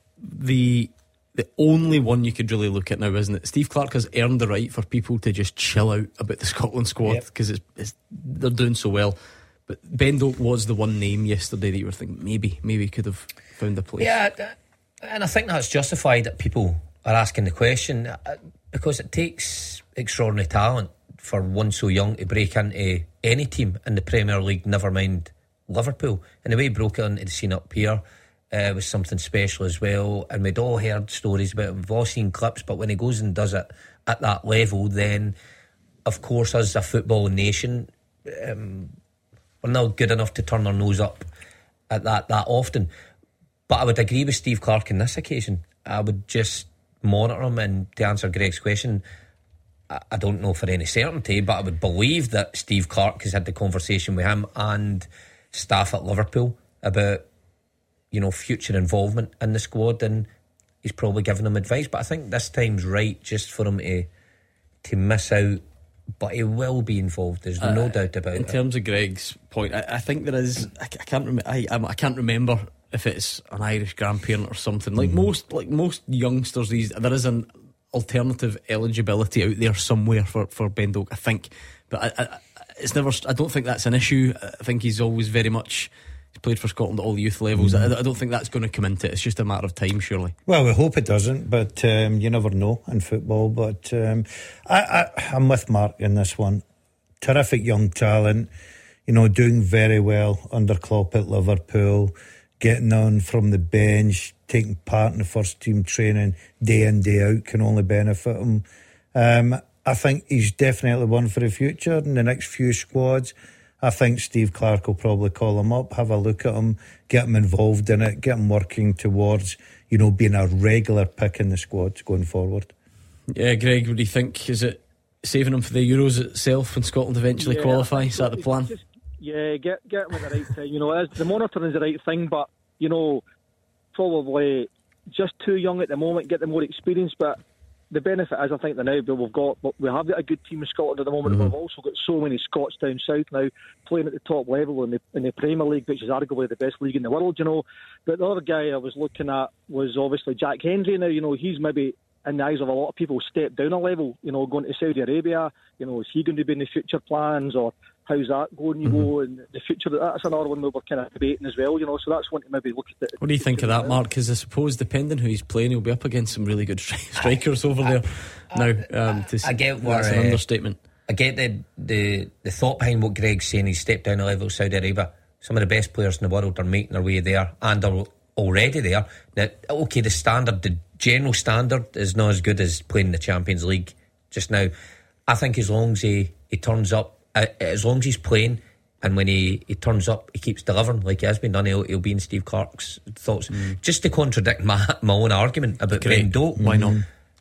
the the only one you could really look at now, isn't it? Steve Clarke has earned the right for people to just chill out about the Scotland squad because yep. it's, it's they're doing so well. But Ben Doak was the one name yesterday that you were thinking maybe, maybe could have found a place. Yeah, and I think that's justified that people are asking the question because it takes extraordinary talent for one so young to break into any team in the Premier League, never mind Liverpool. And the way he broke into the scene up here uh, was something special as well. And we'd all heard stories about it, we've all seen clips, but when he goes and does it at that level, then of course as a football nation, um, we're not good enough to turn our nose up at that that often. But I would agree with Steve Clarke in this occasion. I would just monitor him, and to answer Greg's question, I, I don't know for any certainty, but I would believe that Steve Clarke has had the conversation with him and staff at Liverpool about, you know, future involvement in the squad, and he's probably given them advice. But I think this time's right just for him to to miss out. But he will be involved. There's uh, no doubt about in it. In terms of Greg's point, I, I think there is. I, I can't remember. I, I can't remember if it's an Irish grandparent or something. Like mm. most, like most youngsters, these there is an alternative eligibility out there somewhere for for Ben Doak, I think. But I, I, it's never. I don't think that's an issue. I think he's always very much. He's played for Scotland at all youth levels. Mm. I, I don't think that's going to come into it. It's just a matter of time, surely. Well, we hope it doesn't, but um, you never know in football. But um, I, I, I'm with Mark in this one. Terrific young talent, you know, doing very well under Klopp at Liverpool, getting on from the bench, taking part in the first team training day in, day out can only benefit him. Um, I think he's definitely one for the future in the next few squads. I think Steve Clarke will probably call him up, have a look at him, get him involved in it, get him working towards, you know, being a regular pick in the squads going forward. Yeah, Greg, what do you think? Is it saving him for the Euros itself when Scotland eventually yeah, qualify? Is that the plan? Just, yeah, get get him at the right time. You know, the monitoring is the right thing, but, you know, probably just too young at the moment, get the more experience, but the benefit is, I think, that now we've got we have got a good team in Scotland at the moment. Mm-hmm. We've also got so many Scots down south now playing at the top level in the in the Premier League, which is arguably the best league in the world. You know, but the other guy I was looking at was obviously Jack Hendry. Now, you know, he's maybe in the eyes of a lot of people stepped down a level. You know, going to Saudi Arabia. You know, is he going to be in the future plans, or how's that going? You mm-hmm. know, in the future, that's another one we were kind of debating as well. You know, so that's one to maybe look at. It. What do you think of that, Mark? Because I suppose depending who he's playing, he'll be up against some really good strikers over there. Now, um, to, I get where, that's an uh, understatement. I get the, the the thought behind what Greg's saying. He's stepped down a level. Saudi Arabia, some of the best players in the world are making their way there and are already there. Now, okay, the standard, the general standard, is not as good as playing in the Champions League just now. I think as long as he, he turns up, uh, as long as he's playing, and when he, he turns up, he keeps delivering like he has been done, he'll, he'll be in Steve Clarke's thoughts. Mm. Just to contradict my, my own argument about Ben Doak. Why not?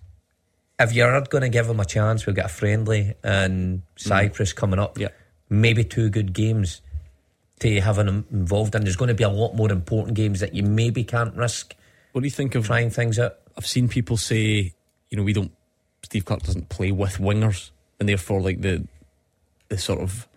If you're going to give him a chance, we've got a friendly in Cyprus mm. coming up. Yeah. Maybe two good games to have him involved in. There's going to be a lot more important games that you maybe can't risk. What do you think of trying things out? I've seen people say, you know, we don't. Steve Clarke doesn't play with wingers, and therefore, like the the sort of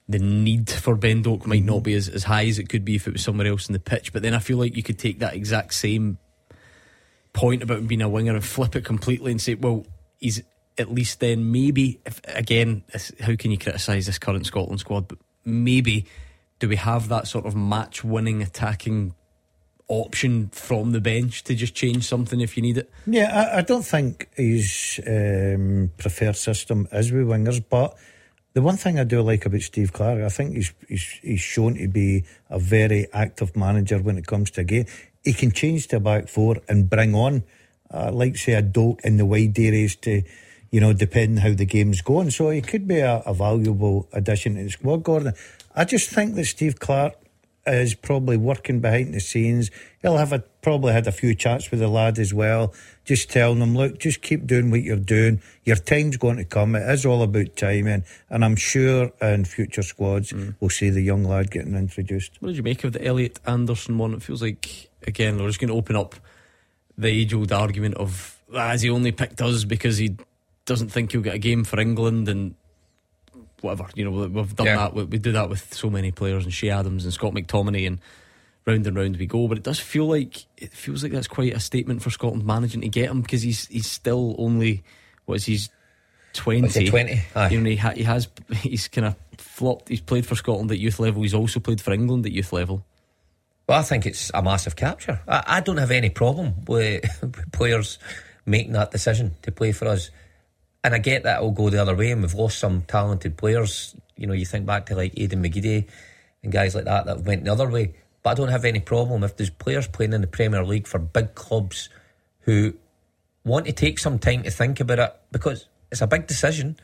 the need for Ben Doak might not be as, as high as it could be if it was somewhere else in the pitch. But then I feel like you could take that exact same point about him being a winger and flip it completely and say, well, he's at least then maybe, if, again, how can you criticise this current Scotland squad, but maybe do we have that sort of match winning attacking option from the bench to just change something if you need it? Yeah, I, I don't think his um, preferred system is with wingers, but the one thing I do like about Steve Clarke, I think he's, he's he's shown to be a very active manager when it comes to a game. He can change to a back four and bring on, uh, like say, a Doak in the wide areas to, you know, depending how the game's going. So he could be a, a valuable addition to the squad, Gordon. I just think that Steve Clarke is probably working behind the scenes. He'll have a, probably had a few chats with the lad as well, just telling them, look, just keep doing what you're doing. Your time's going to come. It is all about timing, and I'm sure in future squads mm. we'll see the young lad getting introduced. What did you make of the Elliot Anderson one? It feels like, again, we're just going to open up the age-old argument of, ah, has he only picked us because he doesn't think he'll get a game for England and whatever, you know, we've done yeah. that, we, we do that with so many players, and Shea Adams and Scott McTominay, and round and round we go. But it does feel like it feels like that's quite a statement for Scotland managing to get him, because he's he's still only, what is he's twenty, twenty Aye. You know, he, ha, he has he's kind of flopped. He's played for Scotland at youth level, he's also played for England at youth level. Well, I think it's a massive capture. I, I don't have any problem with, with players making that decision to play for us. And I get that it'll go the other way, and we've lost some talented players. You know, you think back to like Aidan McGeady and guys like that that went the other way. But I don't have any problem if there's players playing in the Premier League for big clubs who want to take some time to think about it, because it's a big decision.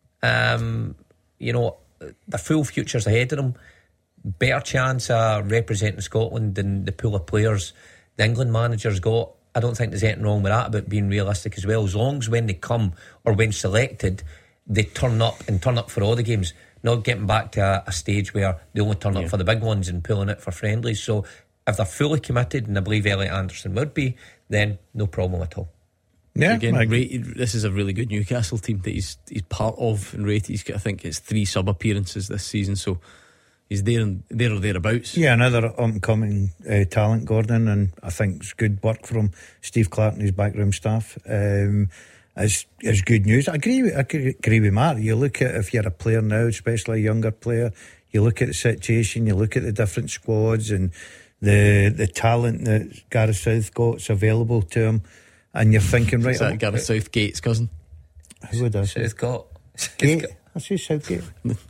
Um, you know, their full future's ahead of them. Better chance of representing Scotland than the pool of players the England manager's got. I don't think there's anything wrong with that, about being realistic as well. As long as when they come, or when selected, they turn up and turn up for all the games, not getting back to a, a stage where they only turn up yeah. for the big ones and pulling it for friendlies. So if they're fully committed, and I believe Elliot Anderson would be, then no problem at all. Yeah, again, rated, this is a really good Newcastle team that he's he's part of and rated. He's got, I think it's three sub appearances this season, so he's there and there or thereabouts. Yeah, another up-and-coming uh, talent, Gordon, and I think it's good work from Steve Clarke and his backroom staff. Um, it's, it's good news. I agree with, I agree with Mark. You look at, if you're a player now, especially a younger player, you look at the situation, you look at the different squads and the the talent that Gareth Southgate's available to him, and you're thinking, right... Is that Gareth Southgate's cousin? Who would I say? Southgate. Gate? I say Southgate.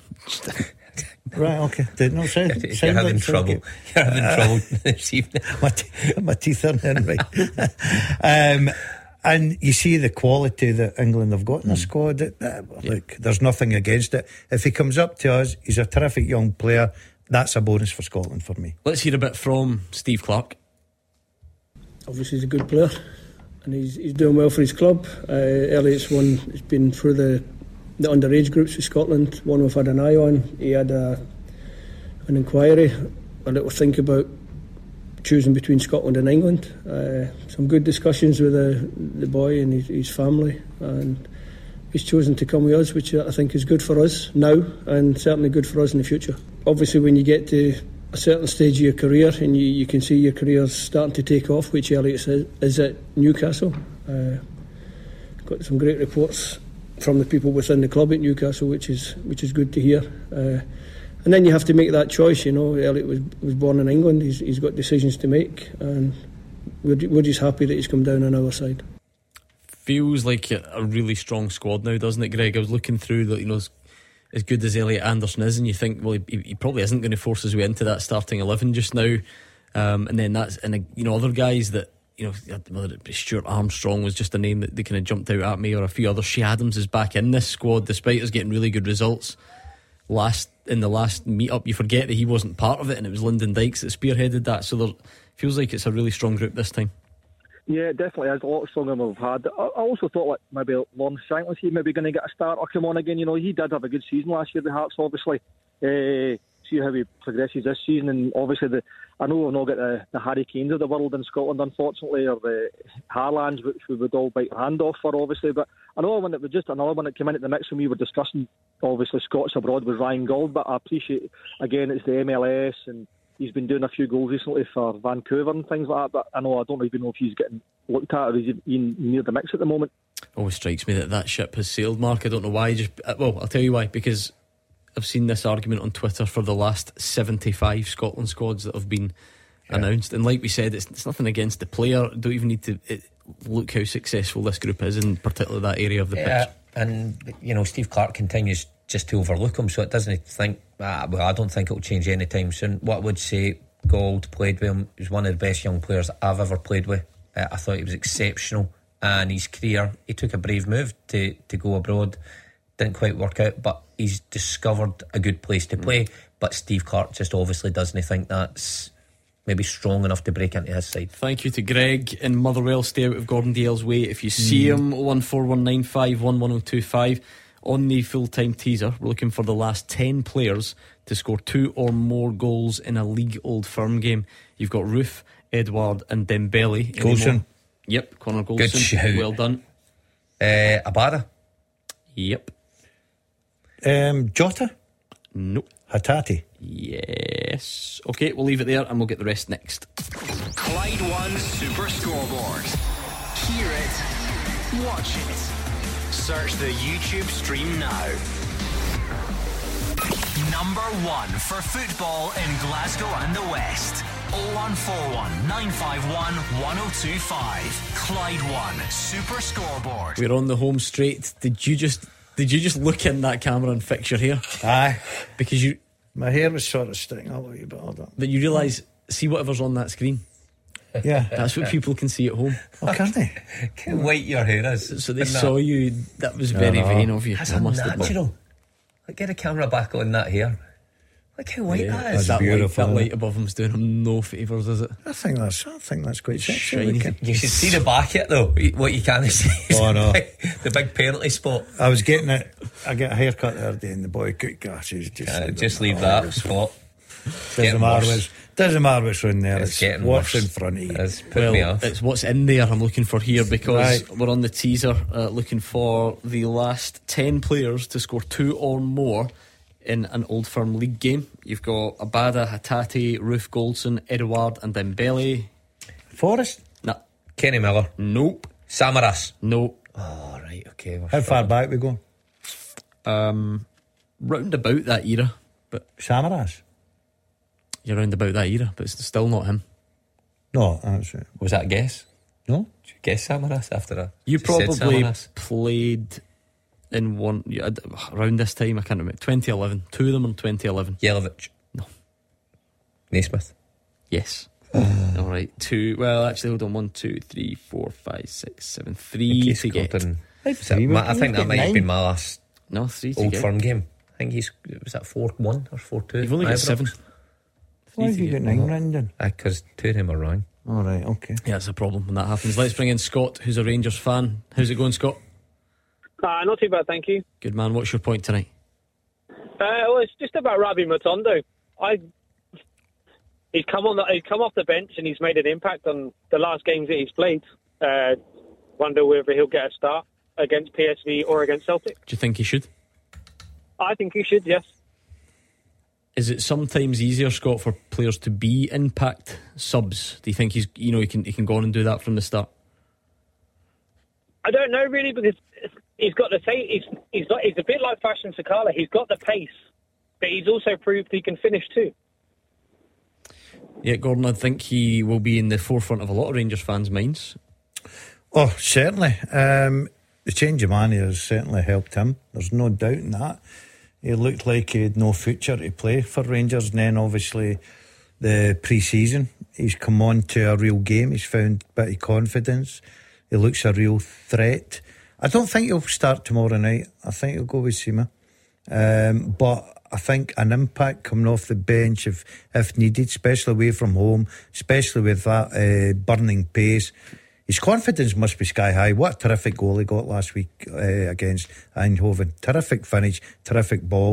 Right, okay. Did not sound, you're sound having like trouble. Southgate. You're having Uh, trouble this evening. my, te- my teeth aren't in right. um, and you see the quality that England have got in the mm. squad. That, uh, Yeah. Look, there's nothing against it. If he comes up to us, he's a terrific young player. That's a bonus for Scotland for me. Let's hear a bit from Steve Clarke. Obviously he's a good player and he's he's doing well for his club. uh, Elliot's one, he's been through the the underage groups with Scotland, one we've had an eye on. He had a, an inquiry, a little think about choosing between Scotland and England. Uh, some good discussions with the, the boy and his, his family, and he's chosen to come with us, which I think is good for us now and certainly good for us in the future. Obviously when you get to a certain stage of your career and you, you can see your career starting to take off, which Elliot is, is at Newcastle. Uh, got some great reports from the people within the club at Newcastle, which is which is good to hear. Uh, and then you have to make that choice. You know, Elliot was was born in England. He's he's got decisions to make, and we're we're just happy that he's come down on our side. Feels like a, a really strong squad now, doesn't it, Greg? I was looking through that, you know, as, as good as Elliot Anderson is, and you think, well, he, he probably isn't going to force his way into that starting eleven just now. Um, and then that's, and you know, other guys that, you know, whether it be Stuart Armstrong was just a name that they kind of jumped out at me, or a few others. Shea Adams is back in this squad despite us getting really good results last in the last meet-up. You forget that he wasn't part of it, and it was Lyndon Dykes that spearheaded that. So there feels like it's a really strong group this time. Yeah, it definitely is a lot stronger than we've had. I I also thought like maybe Lawrence Shankland's he maybe going to get a start or come on again. You know, he did have a good season last year with Hearts, obviously. Uh, see how he progresses this season. And obviously, the I know we've not got the, the Harry Kanes of the world in Scotland, unfortunately, or the Haalands, which we would all bite our hand off for, obviously. But another one that was just another one that came in at the mix when we were discussing, obviously, Scots abroad was Ryan Gauld. But I appreciate, again, it's the M L S, and he's been doing a few goals recently for Vancouver and things like that. But I know I don't even know if he's getting looked at or is he near the mix at the moment. Always strikes me that that ship has sailed, Mark. I don't know why. Just well, I'll tell you why. Because I've seen this argument on Twitter for the last seventy-five Scotland squads that have been yeah. announced, and like we said, it's, it's nothing against the player. Don't even need to it, look how successful this group is in particularly that area of the yeah, pitch. And you know, Steve Clarke continues just to overlook him, so it doesn't think. Ah, well, I don't think it'll change any time soon. What I would say, Gauld played with him. He was one of the best young players I've ever played with. Uh, I thought he was exceptional. And his career, he took a brave move to, to go abroad. Didn't quite work out, but he's discovered a good place to play. Mm. But Steve Clarke just obviously doesn't think that's maybe strong enough to break into his side. Thank you to Greg in Motherwell. Stay out of Gordon Dalziel's way. If you see mm. him, one four one nine five one one oh two five. On the full-time teaser, we're looking for the last ten players to score two or more goals in a League Old Firm game. You've got Roof, Edouard and Dembele. Goldson. Yep, Connor Goldson. Good shout. Well done. Uh, Abada. Yep. Um, Jota. Nope. Hatate. Yes. Okay, we'll leave it there and we'll get the rest next. Clyde One Super Scoreboard. Hear it, watch it. Search the YouTube stream now. Number one for football in Glasgow and the West. oh one four one nine five one one oh two five. Clyde One Super Scoreboard. We're on the home straight. Did you just did you just look in that camera and fix your hair? Aye. Because you my hair was sort of sticking up a wee bit. But you realise, see whatever's on that screen. Yeah. That's what people can see at home. Oh, can they? How white your hair is. So they saw that? you. That was very no, no. vain of you. That's I must unnatural. Like, get a camera back on that hair. Look how white yeah, that is. That beautiful. Light, that light above him's doing him no favours, is it? I think that's. I think that's quite sexy. Shiny. You should see the back of it though. What you can't see. Oh no, the big, the big penalty spot. I was getting it. I get a haircut the other day, and the boy got glasses. Just, uh, just leave that oh, spot. Doesn't matter what's doesn't matter what's in there. It's, it's getting what's worse. in front of you. It's well, me off. It's what's in there I'm looking for here, because right. we're on the teaser uh, looking for the last ten players to score two or more in an Old Firm League game. You've got Abada, Hatate, Roof, Goldson, Edouard and Dembele. Forrest? Nah. Kenny Miller? Nope. Samaras? Nope. Oh right, okay. How far back we go? Um, round about that era. But Samaras? You're round about that era, but it's still not him. No, that's it. Was that a guess? No? Did you guess Samaras after that? You Just said probably Samaras. played in one yeah, around this time. I can't remember. twenty eleven. Two of them in twenty eleven. Jelavic? No. Naismith? Yes. All right. Two. Well, actually, hold on. One, two, three, four, five, six, seven. Three to get. In, Like that, three, I think that might nine. have been my last No, three to Old get. Firm game. I think he's was that four one or four two. You've only got seven. Why have you got nine round in? Because two of them are wrong. All right, okay. Yeah, it's a problem when that happens. Let's bring in Scott, who's a Rangers fan. How's it going, Scott? Uh, not too bad, thank you. Good man. What's your point tonight? Uh, well, it's just about Rabi Matondo. I he's come on. The, he's come off the bench and he's made an impact on the last games that he's played. Uh, wonder whether he'll get a start against P S V or against Celtic. Do you think he should? I think he should. Yes. Is it sometimes easier, Scott, for players to be impact subs? Do you think he's, you know, he can he can go on and do that from the start? I don't know really, because he's got the same. He's he's got. He's a bit like Fashion Sakala. He's got the pace, but he's also proved he can finish too. Yeah, Gordon, I think he will be in the forefront of a lot of Rangers fans' minds. Oh, certainly. Um, the change of manager has certainly helped him. There's no doubt in that. He looked like he had no future to play for Rangers, and then obviously the pre-season he's come on to a real game. He's found a bit of confidence. He looks a real threat. I don't think he'll start tomorrow night. I think he'll go with Sima. Um, but I think an impact coming off the bench if, if needed, especially away from home, especially with that uh, burning pace. His confidence must be sky high. What a terrific goal he got last week uh, against Eindhoven. Terrific finish, terrific ball.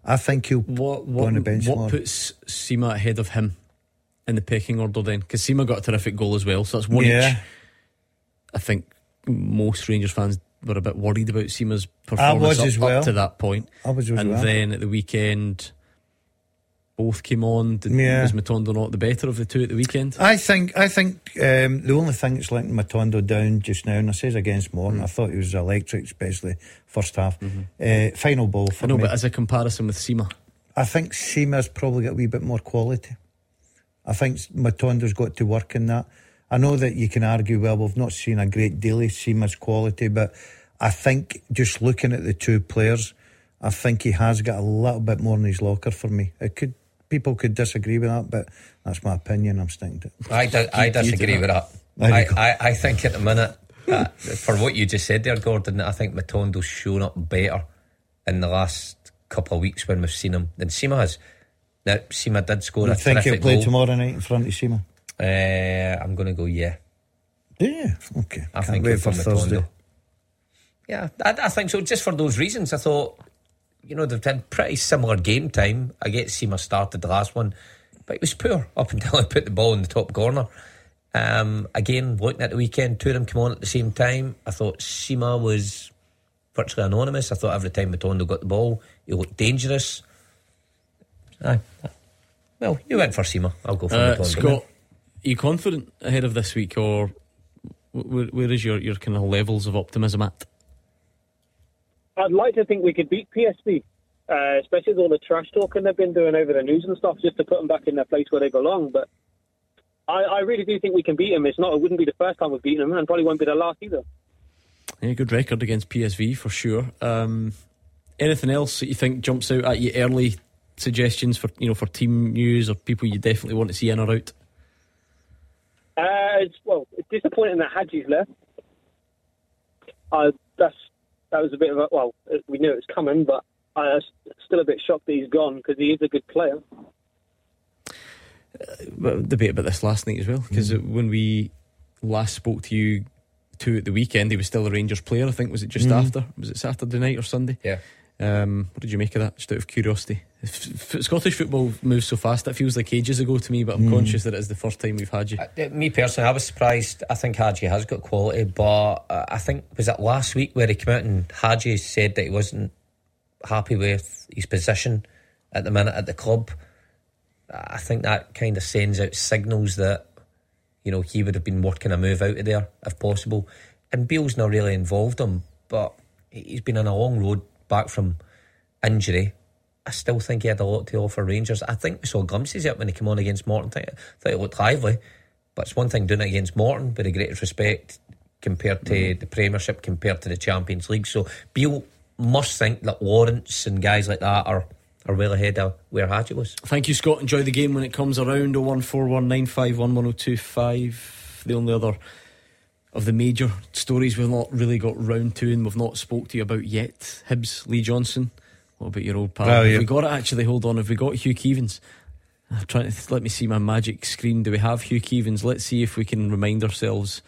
I think he'll what, go what, on the bench what more. puts Sima ahead of him in the pecking order then? Because Sima got a terrific goal as well, so that's one Yeah. each. I think most Rangers fans were a bit worried about Sima's I performance was up, as well. up to that point. I was as and well. then at the weekend, both came on. Did, Yeah. Was Matondo not the better of the two at the weekend? I think I think um, the only thing that's letting Matondo down just now, and I says against Morton, Mm. I thought he was electric, especially first half. Uh, final ball for I know, me. but as a comparison with Sima, I think Seamer's probably got a wee bit more quality. I think Matondo's got to work in that. I know that you can argue, well, we've not seen a great deal of Seamer's quality, but I think just looking at the two players, I think he has got a little bit more in his locker for me. It could people could disagree with that, but that's my opinion. I'm sticking to it. I, di- I disagree with that. There you I, go. I, I think at the minute, uh, for what you just said there, Gordon, I think Matondo's shown up better in the last couple of weeks when we've seen him than Sima has. Now, Sima did score You a think he'll terrific play goal. tomorrow night in front of Seamer? Uh, I'm going to go, yeah. Do you? Okay. I Can't think wait he'll for come Thursday. Matondo. Yeah, I, I think so. Just for those reasons, I thought, you know, they've had pretty similar game time. I get Sima started the last one, but it was poor up until I put the ball in the top corner. Um, again, looking at the weekend, two of them came on at the same time. I thought Sima was virtually anonymous. I thought every time Matondo got the ball, he looked dangerous. Aye. Well, you went for Sima. I'll go for uh, Matondo. Scott, are you confident ahead of this week, or where, where is your, your kind of levels of optimism at? I'd like to think we could beat P S V, uh, especially with all the trash talking they've been doing over the news and stuff, just to put them back in their place where they belong. But I, I really do think we can beat them. It's not. It wouldn't be the first time we've beaten them, and probably won't be the last either. Yeah, good record against P S V for sure. Um, anything else that you think jumps out at you? Early suggestions for you know for team news or people you definitely want to see in or out? Uh, it's, well, it's disappointing that Hadji's left. Uh, that's that was a bit of a well. We knew it was coming, but I was still a bit shocked that he's gone because he is a good player. Well, debate about this last night as well, because mm. when we last spoke to you two at the weekend, he was still a Rangers player. I think was it just mm. after? Was it Saturday night or Sunday? Yeah. Um, what did you make of that? Just out of curiosity, F- F- Scottish football moves so fast. It feels like ages ago to me, but I'm mm. conscious that it is the first time we've had you. Uh, me personally, I was surprised. I think Hadji has got quality, but uh, I think was it last week where he came out and Hadji said that he wasn't happy with his position at the minute at the club. I think that kind of sends out signals that, you know, he would have been working a move out of there if possible. And Beale's not really involved him, but he's been on a long road back from injury. I still think he had a lot to offer Rangers. I think we saw glimpses of it when he came on against Morton. I thought he looked lively, but it's one thing doing it against Morton with the greatest respect compared to mm. the Premiership, compared to the Champions League. So Beale must think that Lawrence and guys like that are are well ahead of where Hadji was. Thank you, Scott. Enjoy the game when it comes around. oh one four one nine five one one oh two five. The only other of the major stories we've not really got round to and we've not spoke to you about yet, Hibs, Lee Johnson. What about your old pal? Oh, yeah. Have we got it actually? Hold on. Have we got Hugh Keevins? I'm trying to let me see my magic screen. Do we have Hugh Keevins? Let's see if we can remind ourselves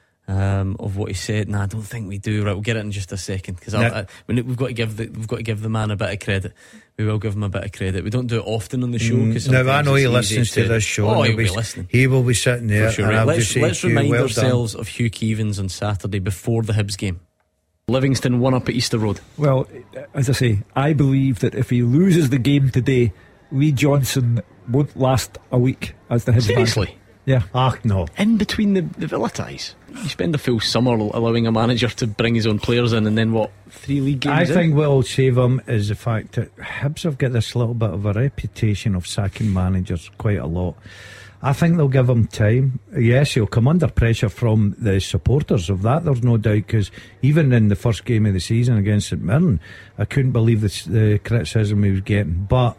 um, of what he said. Nah, I don't think we do. Right, we'll get it in just a second because no. we've got to give the we've got to give the man a bit of credit. We will give him a bit of credit. We don't do it often on the show. Cause no, I know he listens to, to this show. Oh, he'll be, be listening. He will be sitting there. Sure, and right. I'll Let's, just say let's Hugh, remind well ourselves done. of Hugh Keevins on Saturday before the Hibs game. Livingston won up at Easter Road. Well, as I say, I believe that if he loses the game today, Lee Johnson won't last a week as the Hibs Seriously? manager. Yeah. Ah, no. In between the, the Villa ties, you spend a full summer allowing a manager to bring his own players in, and then what? Three league games. I in? think what'll save him is the fact that Hibs have got this little bit of a reputation of sacking managers quite a lot. I think they'll give him time. Yes, he'll come under pressure from the supporters of that, there's no doubt, because even in the first game of the season against St Mirren, I couldn't believe the, the criticism he was getting. But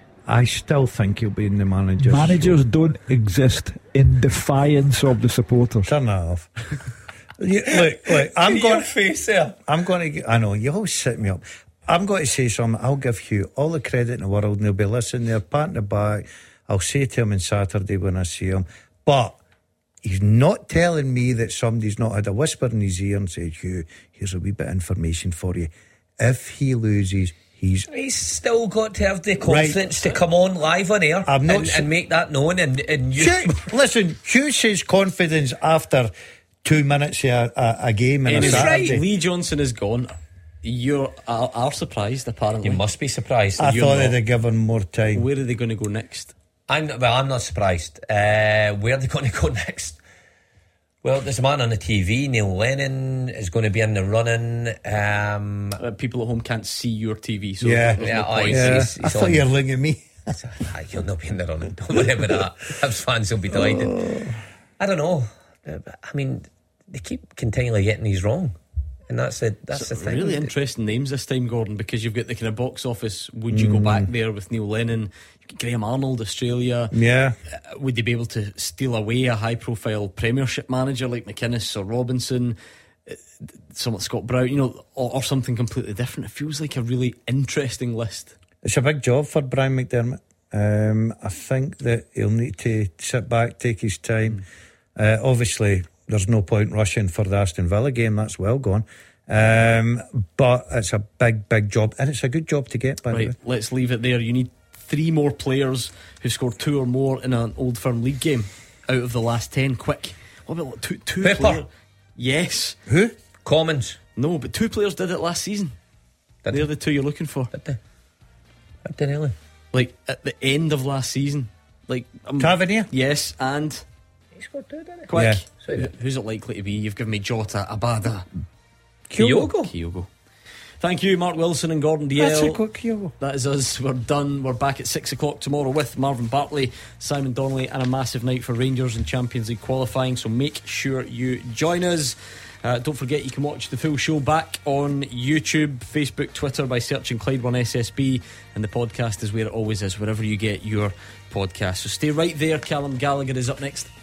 I still think he'll be in the manager's Managers show. don't exist in defiance of the supporters. Turn that off. you, look, look, I'm going. Your face there. I'm going to. I know you always set me up. I'm going to say something. I'll give Hugh all the credit in the world, and he'll be listening there, patting the back. I'll say to him on Saturday when I see him, but he's not telling me that somebody's not had a whisper in his ear and said, Hugh, here's a wee bit of information for you. If he loses, He's he's still got to have the confidence right. to come on live on air I'm not and, s- and make that known. And, and you Hugh, listen, Hugh says confidence after two minutes of a, a, a game and, and a Saturday. Right. Lee Johnson is gone. You are, are surprised, apparently. You must be surprised. I You're thought not. they'd have given more time. Where are they going to go next? I'm well. I'm not surprised. Uh, where are they going to go next? Well, there's a man on the T V. Neil Lennon is going to be in the running. Um, uh, people at home can't see your T V, so yeah, there's yeah, no point. yeah. He's, he's I thought on. you were looking at me. He'll not be in the running. Don't worry about that. Hibs fans will be delighted. Oh. I don't know. I mean, they keep continually getting these wrong. And that's the that's so the thing. Really interesting names this time, Gordon, because you've got the kind of box office. Would you mm. go back there with Neil Lennon? You've got Graham Arnold, Australia. Yeah. Uh, would they be able to steal away a high-profile Premiership manager like McInnes or Robinson? Uh, someone Scott Brown, you know, or, or something completely different. It feels like a really interesting list. It's a big job for Brian McDermott. Um, I think that he'll need to sit back, take his time. Mm. Uh, obviously, there's no point rushing for the Aston Villa game. That's well gone. Um, but it's a big, big job. And it's a good job to get, by right, the way. Let's leave it there. You need three more players who scored two or more in an Old Firm League game out of the last ten. Quick. What about two, two Pepper. players? Yes. Who? Commons. No, but two players did it last season. Did They're they? the two you're looking for. Did they? Did they really? Like, at the end of last season. Like um, Tavernier? Yes, and... He scored two, didn't he? Quick. Yeah. So, who's it likely to be? You've given me Jota, Abada, Kyogo. Kyogo. Thank you, Mark Wilson and Gordon Dalziel. That's a quick Kyogo. That is us. We're done. We're back at six o'clock tomorrow with Marvin Bartley, Simon Donnelly, and a massive night for Rangers in Champions League qualifying. So make sure you join us. Uh, don't forget you can watch the full show back on YouTube, Facebook, Twitter by searching Clyde one S S B, and the podcast is where it always is, wherever you get your podcast. So stay right there. Callum Gallagher is up next.